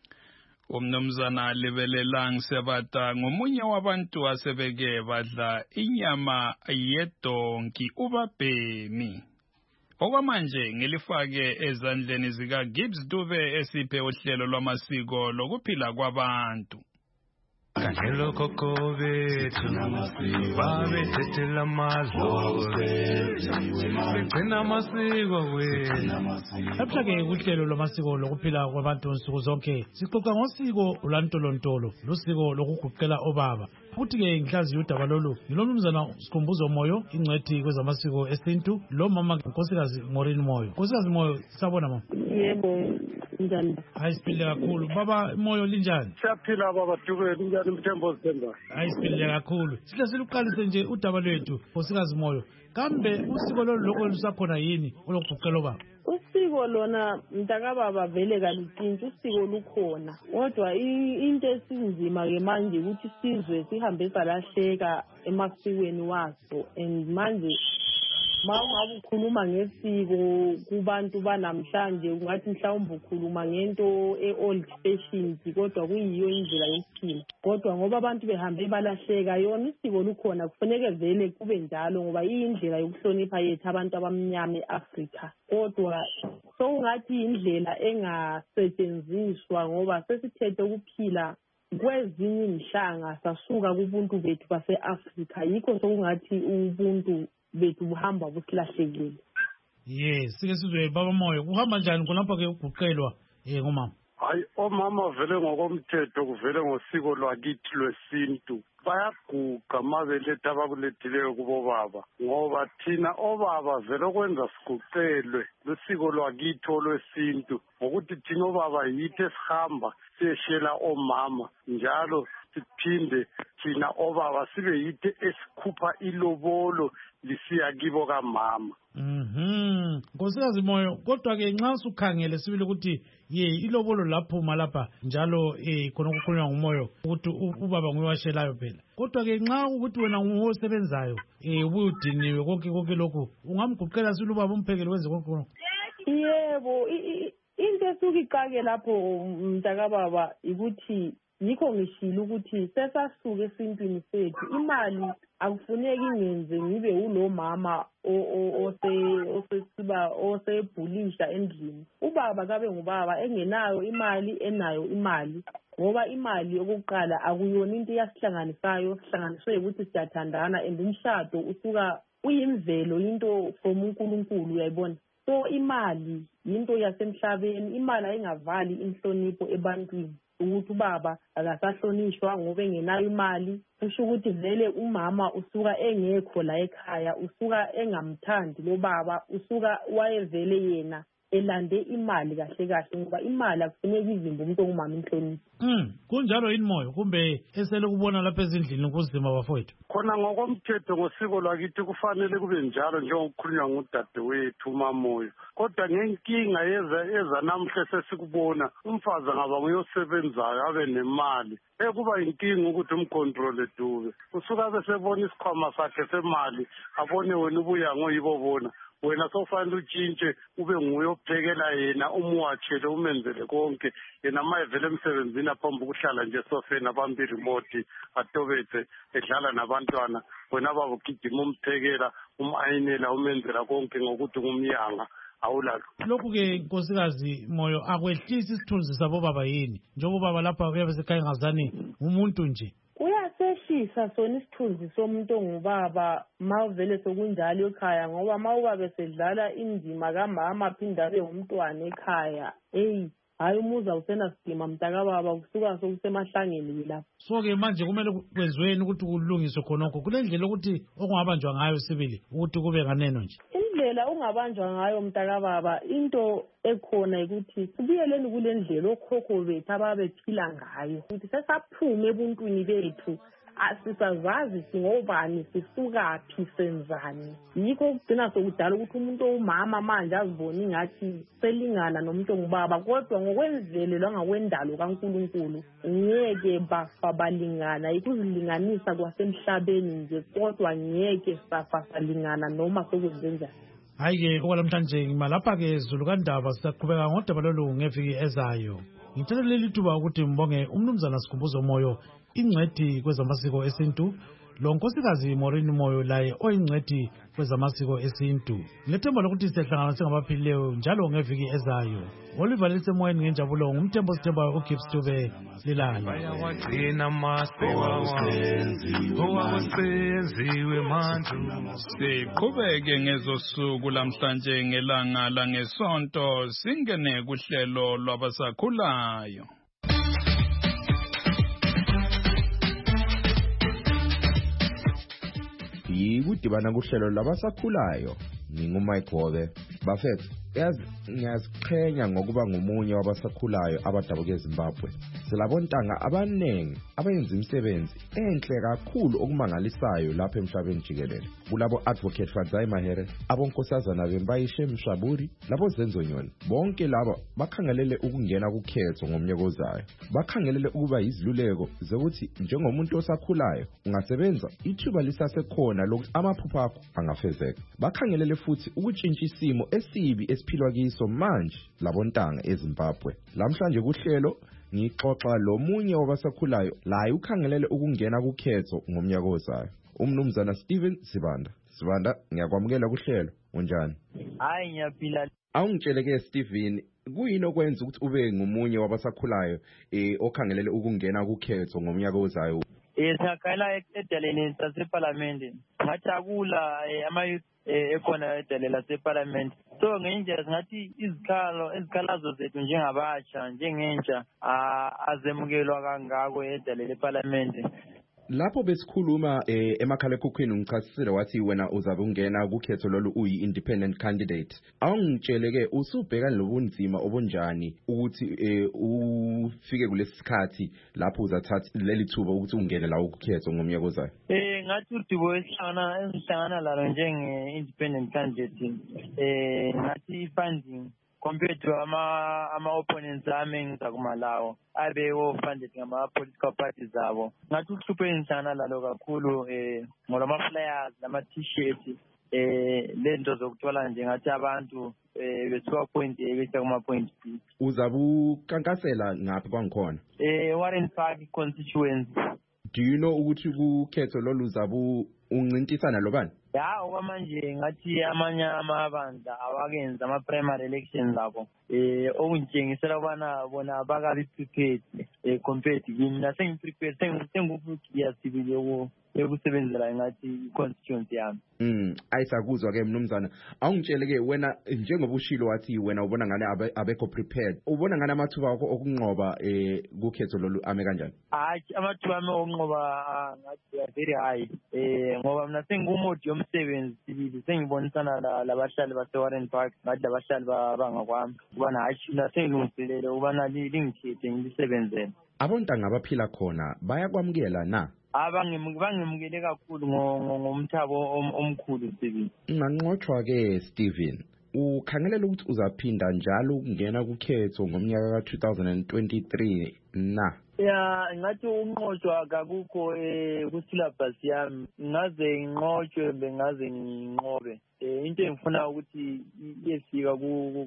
Speaker 17: Umnumzana Libelelang Sebata ngomunye wabantu asebeke badla inyama yedonki ubabhemi. Okwamanje ngilifake ezandleni zika Gibbs Dube esiphe uhlelo lwamasiko lokuphila kwabantu.
Speaker 18: Kangelo kokobe tunamasiko babe tetela madloze begcina amasiko wena.
Speaker 13: Lapha ke uhlelo lwamasiko lokuphila kwabantu nsuku zonke sixoxa ngosiko olwantolontolo lusiko lokuguqela obaba. Futhi ke ngihlaziya udaba lolu ngilomnumzana Sikhumbuzo Moyo ingcwethi kwezamasiko esintu lo mama Nkosikazi Morini Moyo. Nkosikazi Moyo sabona mama.
Speaker 19: Yebo njani?
Speaker 13: Hayi siphile kakhulu. Baba Moyo linjani?
Speaker 19: Siyaphila baba Dube njani mthembo Zimba?
Speaker 13: Hayi siphile kakhulu. Sihle siluqalise nje udaba lwethu Nkosikazi Moyo. Kambe usiko lolu lokho lusakhona yini olokuguqela obaba?
Speaker 19: Usiko lona mntakababa vele kalutshintshi usiko lukhona kodwa into esinzima ke manje ukuthi sizwe sihambe salahleka emasikweni waso and manje mawungabe ukhuluma ngesiko kubantu banamhlanje ungathi mhlawumbe ukhuluma ngento e-old fashioned kodwa kuyiyo indlela yokuphila kodwa ngoba abantu behambe balahleka yona isiko lukhona kufanele vele kube njalo ngoba iyindlela yokuhlonipha yethu abantu abamnyama eAfrika kodwa so ungathi indlela engasetshenziswa ngoba sesithethe ukuphila kwezinye inhlanga sasuka kubuntu bethu base-Afrika yikho sokungathi ubuntu bethu buhamba busilahlekile.
Speaker 13: Yes, sike sizwe baba Moyo kuhamba njani khonapha ke uguqelwa eh ngomama?
Speaker 19: Hayi omama vele ngokomthetho kuvele ngosiko lwakithi lwesintu bayaguqa mabeletha abakulethileyo kubo baba ngoba thina obaba vele kwenza siguqelwe lusiko lwakithi olwesintu ngokuthi thina obaba yithi esihamba siyeshela omama njalo
Speaker 20: siphinde thina obaba sibe yithe esikhupha ilobolo lisiya kibo kamama.
Speaker 13: Mhm. Nkosikazi Moyo, kodwa ke nxa usukhangele sibile ukuthi ye ilobolo laphuma lapha njalo eh khona ukukhulunywa ngumoyo ukuthi ubaba nguye washelayo phela. Kodwa ke nxa ukuthi wena nguwe osebenzayo eh ubudiniwe konke konke lokho ungamguqela sibile ubaba umphekele wenze konke konke.
Speaker 19: Yebo, into esuka iqake lapho mntaka baba ukuthi yikho ngishilo ukuthi sesasuka esintwini sethu imali akufuneki ngenze ngibe ulo mama ose osesiba osebhulisha endlini. Ubaba kabe ngubaba engenayo imali enayo imali ngoba imali yokuqala akuyona into yasihlanganisayo sihlanganiswe ukuthi siyathandana and umshado usuka uyimvelo into from uNkulunkulu uyayibona. So imali into yasemhlabeni, imali ayingavali inhlonipho ebantwini. Ukuthi ubaba akasahlonishwa ngoba engenayo imali, kusho ukuthi vele umama usuka engekho la ekhaya, usuka engamthandi lo baba, usuka wayevele yena elande imali kahle kahle ngoba imali akufuneki izimba umuntu ongumama inhlonipho.
Speaker 13: Mm, kunjalo yini Moyo kumbe esele kubona lapha ezindlini kuzima bafowethu?
Speaker 20: Khona ngokomthetho ngosiko lwakithi kufanele kube njalo njengokukhulunywa ngudadewethu uMamoyo. Kodwa ngenkinga yeza eza namhle sesikubona umfazi angaba nguyosebenzayo abe nemali. Ekuba inkinga ukuthi umcontrol Dube. Usuka besebona isikhwama sakhe semali abone wena ubuya ngoyibo bona. Wena sofanele utshintshe ube nguye ophekela yena umwatshele umenzele konke yena mayevele emsebenzini aphambi ukuhlala nje sofeni abambi remote atobethe edlala nabantwana wena baba ugijima umphekela umayinela umenzela konke ngokuthi ngumyanga awulalo.
Speaker 13: Lokhu ke nkosikazi Moyo akwehlisi isithunzi sabo baba yini njengoba baba lapha uyabe sekhayingazani umuntu nje
Speaker 19: uyaseshisa sona isithunzi somuntu ongubaba mawuvele sokunjalo ekhaya ngoba mawuba besedlala indima kamama phinda abe umntwana ekhaya hey hayi umuza usena sidima mntaka baba kusuka sokusemahlangeni lapha.
Speaker 13: So ke manje kumele kwenziweni ukuthi kulungiswe khonokho kule ndlela ukuthi okungabanjwa ngayo sibili ukuthi kube nganeno nje.
Speaker 19: Indlela ungabanjwa ngayo mntaka baba into ekhona ukuthi sibuyeleni kule ndlela okhokho bethu ababephila ngayo ukuthi sesaphume ebuntwini bethu asisazazi singobani sisukaphi senzani. Yikho kugcina sokudala ukuthi umuntu owumama manje azibona ingathi selingana nomuntu ongubaba kodwa ngokwemvelo langakwendalo kaNkulunkulu ngeke bafa balingana. Ikuzilinganisa kwasemhlabeni nje kodwa ngeke safa salingana noma sokwenzenjani.
Speaker 13: Hayi ke okwalamhlanje ngimalapha ke Zulu kaNdaba sisaqhubeka ngodaba lolu ngeviki ezayo. Ngithatha leli thuba ukuthi mbonge umnumzana Sikhumbuzo Moyo ingcedi kwezamasiko esintu lo nkosikazi Maureen Moyo laye oyingcedi kwezamasiko esintu. Ngethemba lokuthi sihlangana singabaphilileyo njalo ngeviki ezayo. Oliver lisemoyeni ngenjabulo ngumthembo sithembayo uGibbs Dube lilana.
Speaker 18: Bayawagcina masiko owakusenziwe manje.
Speaker 17: Siqhubeke ngezosuku lamhlanje ngelanga langesonto singene kuhlelo lwabasakhulayo.
Speaker 21: Yikudibana kuhlelo labasakhulayo ngingumike Gobe bafethu yazi ngiyaziqhenya ngokuba ngumunye wabasakhulayo abadabuke eZimbabwe. Silabontanga abanengi abayenza imisebenzi enhle kakhulu okumangalisayo lapha emhlabeni jikelele. Kulabo advocate Fadzai Mahere, abonkosazana bembayishe Mshaburi, labo Zenzonyoni. Bonke laba bakhangelele ukungena kukhetho ngomnyaka ozayo. Bakhangelele ukuba iziluleko zokuthi njengomuntu osakhulayo ungasebenza ithuba lisasekhona lokuthi amaphupho akho angafezeka. Bakhangelele futhi ukutshintsha isimo esibi esiphilwa kiso manje labontanga eZimbabwe. Lamhlanje kuhlelo ngixoxa lo munye wabasakhulayo laye ukhangelele ukungena kukhetho ngomnyaka ozayo. Umnumzana Steven Sibanda. Sibanda ngiyakwamukela kuhlelo. Unjani?
Speaker 22: Hayi ngiyaphila.
Speaker 21: Awungitshele ke Steven, kuyini okwenza ukuthi ube ngumunye wabasakhulayo eh okhangelele ukungena kukhetho ngomnyaka ozayo?
Speaker 22: Eh sakhala edaleni laseParliament. Ngathakula ama ekhona edaleni laseParliament. So ngenje singathi izikhalo ezikhalazo zethu njengabatsha njengentsha azemukelwa kangako edaleni leParliament.
Speaker 21: lapho besikhuluma eh, emakhalekhukhwini ngichasisile wathi wena uzabe ungena kukhetho lolu uyi-independent candidate. Awungitsheleke usubhekana lobunzima obunjani ukuthi eh, ufike kulesi sikhathi lapho uzathatha leli thuba ukuthi ungene la ukukhetho ngomnyaka ozayo?
Speaker 22: Eh ngathi udubo esihlangana esihlangana lalo njenge-independent candidate eh ngathi funding compared to ama ama opponents ami engizakuma lawo abe o-funded ngama-political parties abo. Ngathi uhlupho engihlangana lalo kakhulu eh ngolama-flyers nama-t-shirt eh lento zokuthola nje ngathi abantu eh besuka point A bese kuma point B.
Speaker 21: Uzabe ukankasela ngaphi kwangikhona?
Speaker 22: Eh Warren Park constituency.
Speaker 21: Do you know ukuthi kukhetho lolu uzabe uncintisana lobani?
Speaker 22: Ya okwamanje ngathi amanye amabandla awakenza ama-primary elections labo eh okungitshengisela ukubana bona bakabi prepared eh compared kimi nasengi-prepared sengiyasibile yokusebenzela ngathi i-constituency yami.
Speaker 21: Mm, ayisakuzwa ke mnumzana. Awungitshele ke wena njengoba ushilo wathi wena ubona ngane abekho prepared. Ubona ngane amathuba akho okunqoba eh kukhetho lolu ame kanjani?
Speaker 22: Hayi amathuba ami okunqoba ngathi very high eh ngoba mina sengumodi yomsebenzi sibili sengibonisana labahlali base-Warren Park ngathi labahlali bangakwami ubana hayi mina sengilungiselele ubana lingikhethe ngilisebenzele.
Speaker 21: Abontanga abaphila khona bayakwamukela na?
Speaker 22: Bangimukele kakhulu ngomthabo omkhulu sibili.
Speaker 21: Nganqotshwa ke Stephen, ukhangelela ukuthi uzaphinda njalo ukungena kukhetho ngomnyaka ka two thousand twenty-three na?
Speaker 22: Ya ngathi unqotshwa kakukho eh kusyllabus yami ngaze nginqotshwe bengaze nginqobe eh into engifuna ukuthi iyefika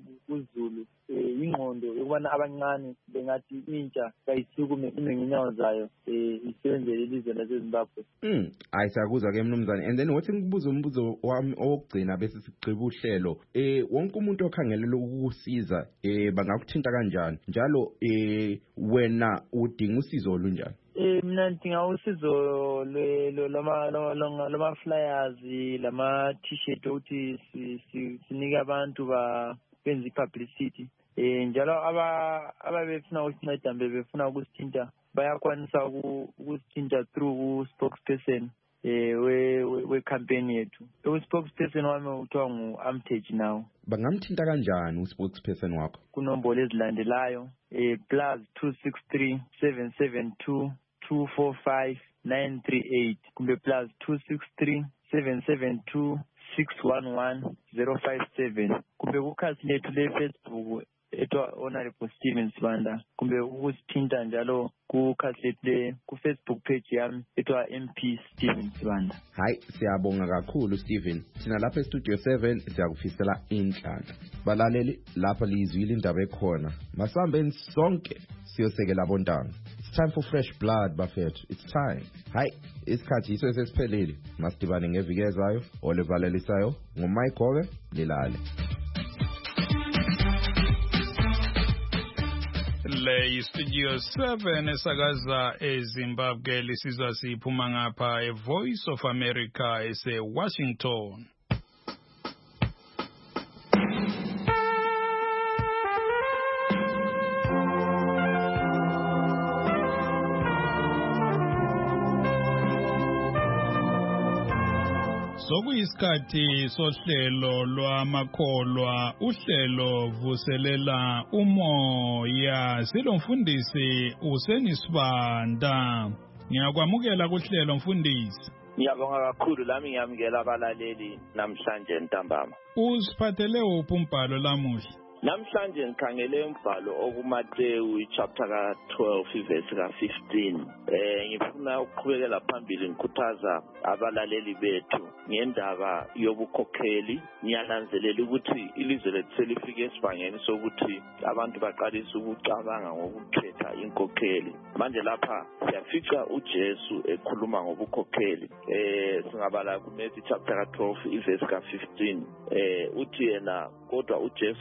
Speaker 22: kuZulu eh ingqondo yokubana abancane bengathi intsha kayisukume ime ngenyawo zayo eh isebenzele ilizwe laseZimbabwe.
Speaker 21: Mm ayisakuzwa ke mnumzane, and then wathi ngikubuza umbuzo wami owokugcina bese sigciba uhlelo. Eh wonke umuntu okhangelela ukukusiza eh bangakuthinta kanjani njalo eh wena udinga usizo olunjani?
Speaker 22: Eh mina ngidinga usizo lo lama lama flyers lama t-shirt ukuthi sinike abantu ba benza i-publicity eh njalo aba ababefuna ukusinceda befuna ukusithinta bayakwanisa ukusithinta through spokesperson eh we we campaign yethu. Lo spokesperson wami uthiwa ngu-Amtage now.
Speaker 21: Bangamthinta kanjani uspokesperson wakho?
Speaker 22: Kunombolo ezilandelayo eh plus two six three seven seven two two four five nine three eight kumbe plus two six three seven seven two six one one zero five seven kumbe kukhasi lethu le-Facebook etwa Honorable Stephen Sibanda kumbe ukusithinta njalo kukhasi lethu ku-Facebook page yami etwa M P Stephen Sibanda.
Speaker 21: Hayi siyabonga kakhulu Stephen, thina lapha estudio seven siyakufisela inhlanhla. Balaleli lapha lizwile indaba ekhona, masambeni sonke siyosekela abontanga. It's time for fresh blood bafethu, it's time. Hayi isikhathi yiso esesiphelile, masidibane ngeviki ezayo olevalelisayo nguMike Gobe lilale.
Speaker 17: Le Studio seven esakaza eZimbabwe lisizwa siphuma ngapha eVoice of America ese Washington. Sokuyisikhathi sohlelo lwamakholwa, uhlelo vuselela umoya. Silo mfundisi usenisibanda. Ngiyakwamukela kuhlelo mfundisi.
Speaker 5: Ngiyabonga kakhulu lami ngiyamukela abalaleli namhlanje ntambama.
Speaker 17: Usiphathele uphi umbhalo lamuhla?
Speaker 5: Namhlanje ngikhangele umbhalo okuMateyu chapter ka twelve verse ka fifteen. Eh ngifuna ukuqhubekela phambili ngikhuthaza abalaleli bethu ngendaba yobukhokheli. Ngiyananzelela ukuthi ilizwe lethu selifike esibangeni sokuthi abantu baqalisa ukucabanga ngokukhetha inkokheli. Manje lapha siyafica uJesu ekhuluma ngobukhokheli. Eh singabala kuMateyu chapter ka twelve verse ka fifteen. Eh uthi yena kodwa uJesu esekwa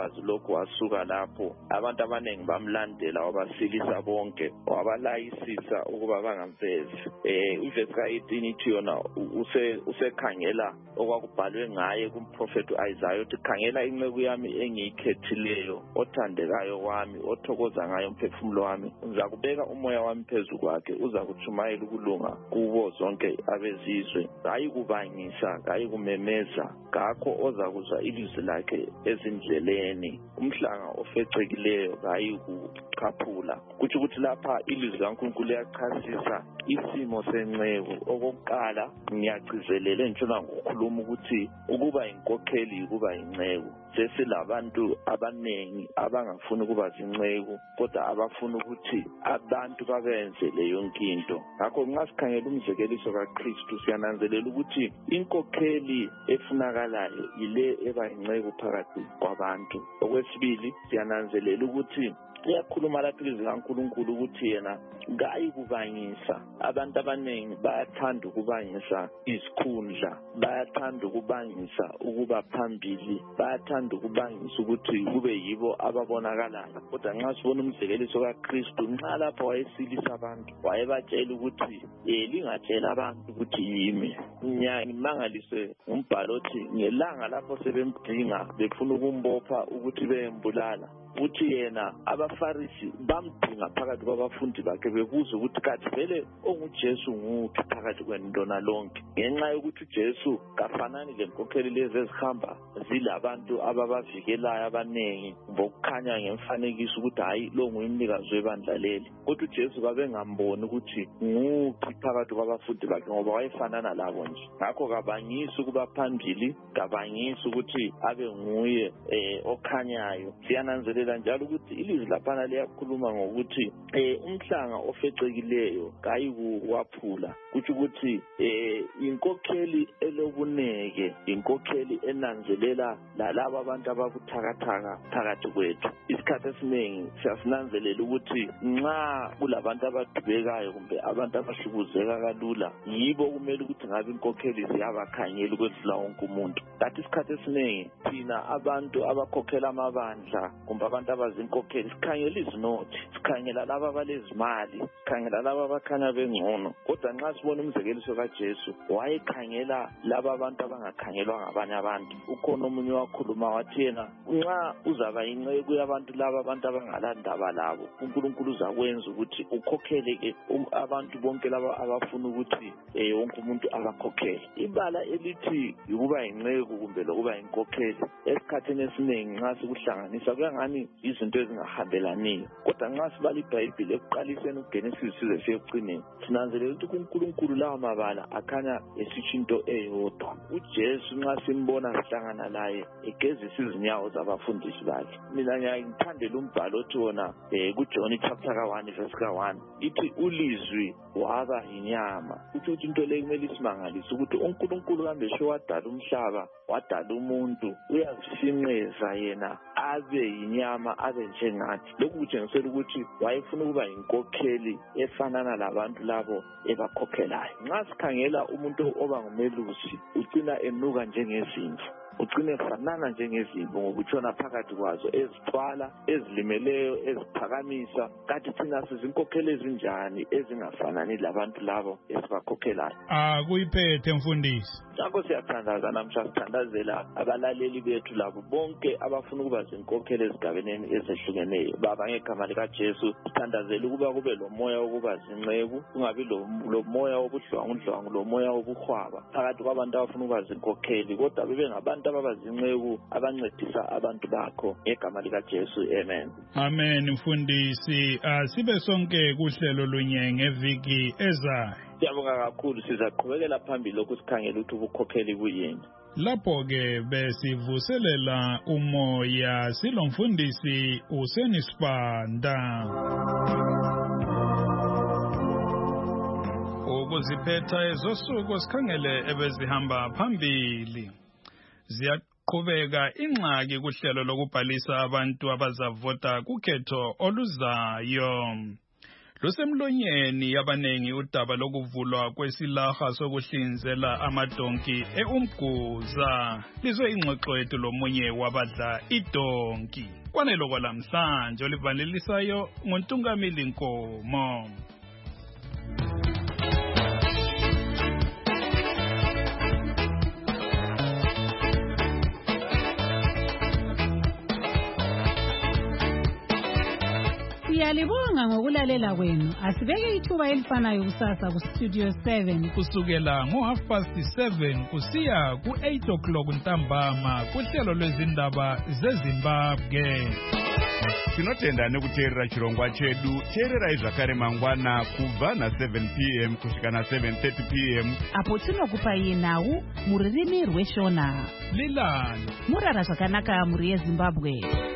Speaker 5: wakwazi lokho wasuka lapho abantu abaningi bamlandela wabasilisa bonke wabalayisisa ukuba bangamfezi. Eh ivesi ka-eighteen ithi yona use usekhangela okwakubhalwe ngaye kumprofeti u-Isaiah uthi khangela inceku yami engiyikhethileyo othandekayo wami othokoza ngayo umphefumulo wami ngizakubeka umoya wami phezu kwakhe uza kutshumayela ukulunga kubo zonke abezizwe hayi kubangisa hayi kumemeza ngakho oza kuzwa ilizwi lakhe ezindleleni umhlanga ofecekileyo hayi kuchaphula kuthi ukuthi lapha ilizwi laNkulunkulu liyachasisa isimo senceku. Okokuqala ngiyagcizelele ntshona ngokukhuluma ukuthi ukuba inkokheli ukuba inceku sesilabantu abanengi abangafuni ukuba zinceku kodwa abafuna ukuthi abantu babenze leyo nkinto. Ngakho nxa sikhangela umzekeliso kaKristu siyananzelela ukuthi inkokheli efunakalayo ile eba inceku phakathi kwabantu. Okwesibili siyananzelela ukuthi uyakhuluma lapho ilizwi laNkulunkulu ukuthi yena ngayi kubangisa. Abantu abaningi bayathanda ukubangisa isikhundla, bayathanda ukubangisa ukuba phambili, bayathanda ukubangisa ukuthi kube yibo ababonakalayo. Kodwa nxa sibona umzekeliso kaKristu nxa lapho wayesilisa abantu wayebatshela ukuthi eh lingatshela abantu ukuthi yimi. Ngimangaliswe umbhalo othi ngelanga lapho sebemdinga befuna ukumbopha ukuthi beyembulala uthi yena abaFarisi bamdinga phakathi kwabafundi bakhe bebuza ukuthi kathi vele onguJesu nguphi phakathi kwentona lonke ngenxa yokuthi uJesu kafanani lenkokheli lezi ezihamba zilabantu ababavikelayo abanengi ngokukhanya ngemfanekiso ukuthi hayi lo nguyimnikazi webandla leli. Kodwa uJesu kabengamboni ukuthi nguphi phakathi kwabafundi bakhe ngoba wayefanana labo nje. Ngakho kabangisi ukuba phambili, kabangisi ukuthi abe nguye eh okhanyayo. Siyananzelela njalo ukuthi ilizwi laphana liyakhuluma ngokuthi eh umhlanga ofecekileyo kayi kuwaphula kuthi ukuthi eh inkokheli elobuneke, inkokheli enanzelela lalabo abantu ababuthakathaka phakathi kwethu. Isikhathi esiningi siyasinanzelela ukuthi nxa kulabantu abadubekayo kumbe abantu abahlukuzeka kalula yibo kumele ukuthi ngabe inkokheli ziyabakhanyela ukwedlula wonke umuntu. Kanti isikhathi esiningi thina abantu abakhokhela amabandla kumbe abantu abazinkokheli sikhangela izinothi, sikhangela laba abalezimali, sikhangela laba abakhanya bengcono. Kodwa nxa sibona umzekeliso kaJesu wayekhangela laba abantu abangakhangelwa ngabanye abantu. Ukhona omunye wakhuluma wathi yena nxa uzaba inceku yabantu laba abantu abangalandaba labo uNkulunkulu uzakwenza ukuthi ukhokhele ke abantu bonke laba abafuna ukuthi eh wonke umuntu abakhokhele. Ibala elithi ukuba inceku kumbe lokuba inkokheli esikhathini esiningi nxa sikuhlanganisa kuyangani izinto ezingahambelaniyo. Kodwa nxa sibala iBhayibheli ekuqaliseni uGenesis size siyekucineni sinanzelela ukuthi uNkulunkulu lawa mabala akhanya esitsho into eyodwa. UJesu nxa simbona sihlangana laye egezisa izinyawo zabafundisi bakhe. Mina ngiyayithandela umbhalo othi wona eh kuJohn chapter ka one verse ka one ithi ulizwi waba inyama. Ukuthi into le kumele isimangalise ukuthi uNkulunkulu kambe showadala umhlaba wadala umuntu uyazifinqeza yena abe inyama abe njengathi. Lokhu kutshengisela ukuthi wayefuna ukuba inkokheli efanana labantu labo ebakhokhelayo. Nxa sikhangela umuntu oba ngumelusi ucina enuka njengezimvu, ucine efanana njengezimvu ngokutshona phakathi kwazo ezithwala, ezilimeleyo, eziphakamisa. Kanti thina sizinkokheli ezinjani ezingafanani labantu labo esibakhokhelayo?
Speaker 17: Ah kuyiphethe mfundisi.
Speaker 5: Ngakho siyathandaza namhla sithandazela abalaleli bethu labo bonke abafuna ukuba zinkokheli ezigabeni ezehlukeneyo. Baba ngegama likaJesu sithandazela ukuba kube lo moya wokuba zinceku, kungabi lo moya wobuhlwangudlwangu, lo moya wobuhwaba phakathi kwabantu abafuna ukuba zinkokheli, kodwa bebe ngabantu ababazinceku abancedisa abantu bakho ngegama likaJesu. Amen.
Speaker 17: Amen mfundisi. Asibe sonke kuhlelo lunye ngeviki ezayo.
Speaker 5: Siyabonga kakhulu, sizaqhubekela phambili lokhu sikhangela ukuthi ubukhokheli kuyini.
Speaker 17: Lapho ke besivuselela umoya silomfundisi uSenisibanda. Ukuziphetha ezosuku sikhangele ebezihamba phambili. Ziyaqhubeka ingxaki kuhlelo lokubhalisa abantu abazavota kukhetho oluzayo. lusemlonyeni yabanengi udaba lokuvulwa kwesilaha sokuhlinzela amadonki e-Umguza. Lizwe ingxoxo yethu lomunye wabadla idonki. Kwanelo kwalamhlanje olivalelisayo nguNtungamili Nkomo.
Speaker 3: Siyalibonga ngokulalela kwenu. Asibeke ithuba elifanayo kusasa ku Studio seven
Speaker 17: kusukela ngo half past seven kusiya ku eight o'clock ntambama kuhlelo lwezindaba zeZimbabwe.
Speaker 1: Tinotenda nekuteerera chirongwa chedu. Teererai zvakare mangwana kubva na seven p m kusvika na seven thirty p m
Speaker 2: apo tinokupai nhau mururimi rweshona.
Speaker 17: Lilani
Speaker 2: murara zvakanaka muri yeZimbabwe.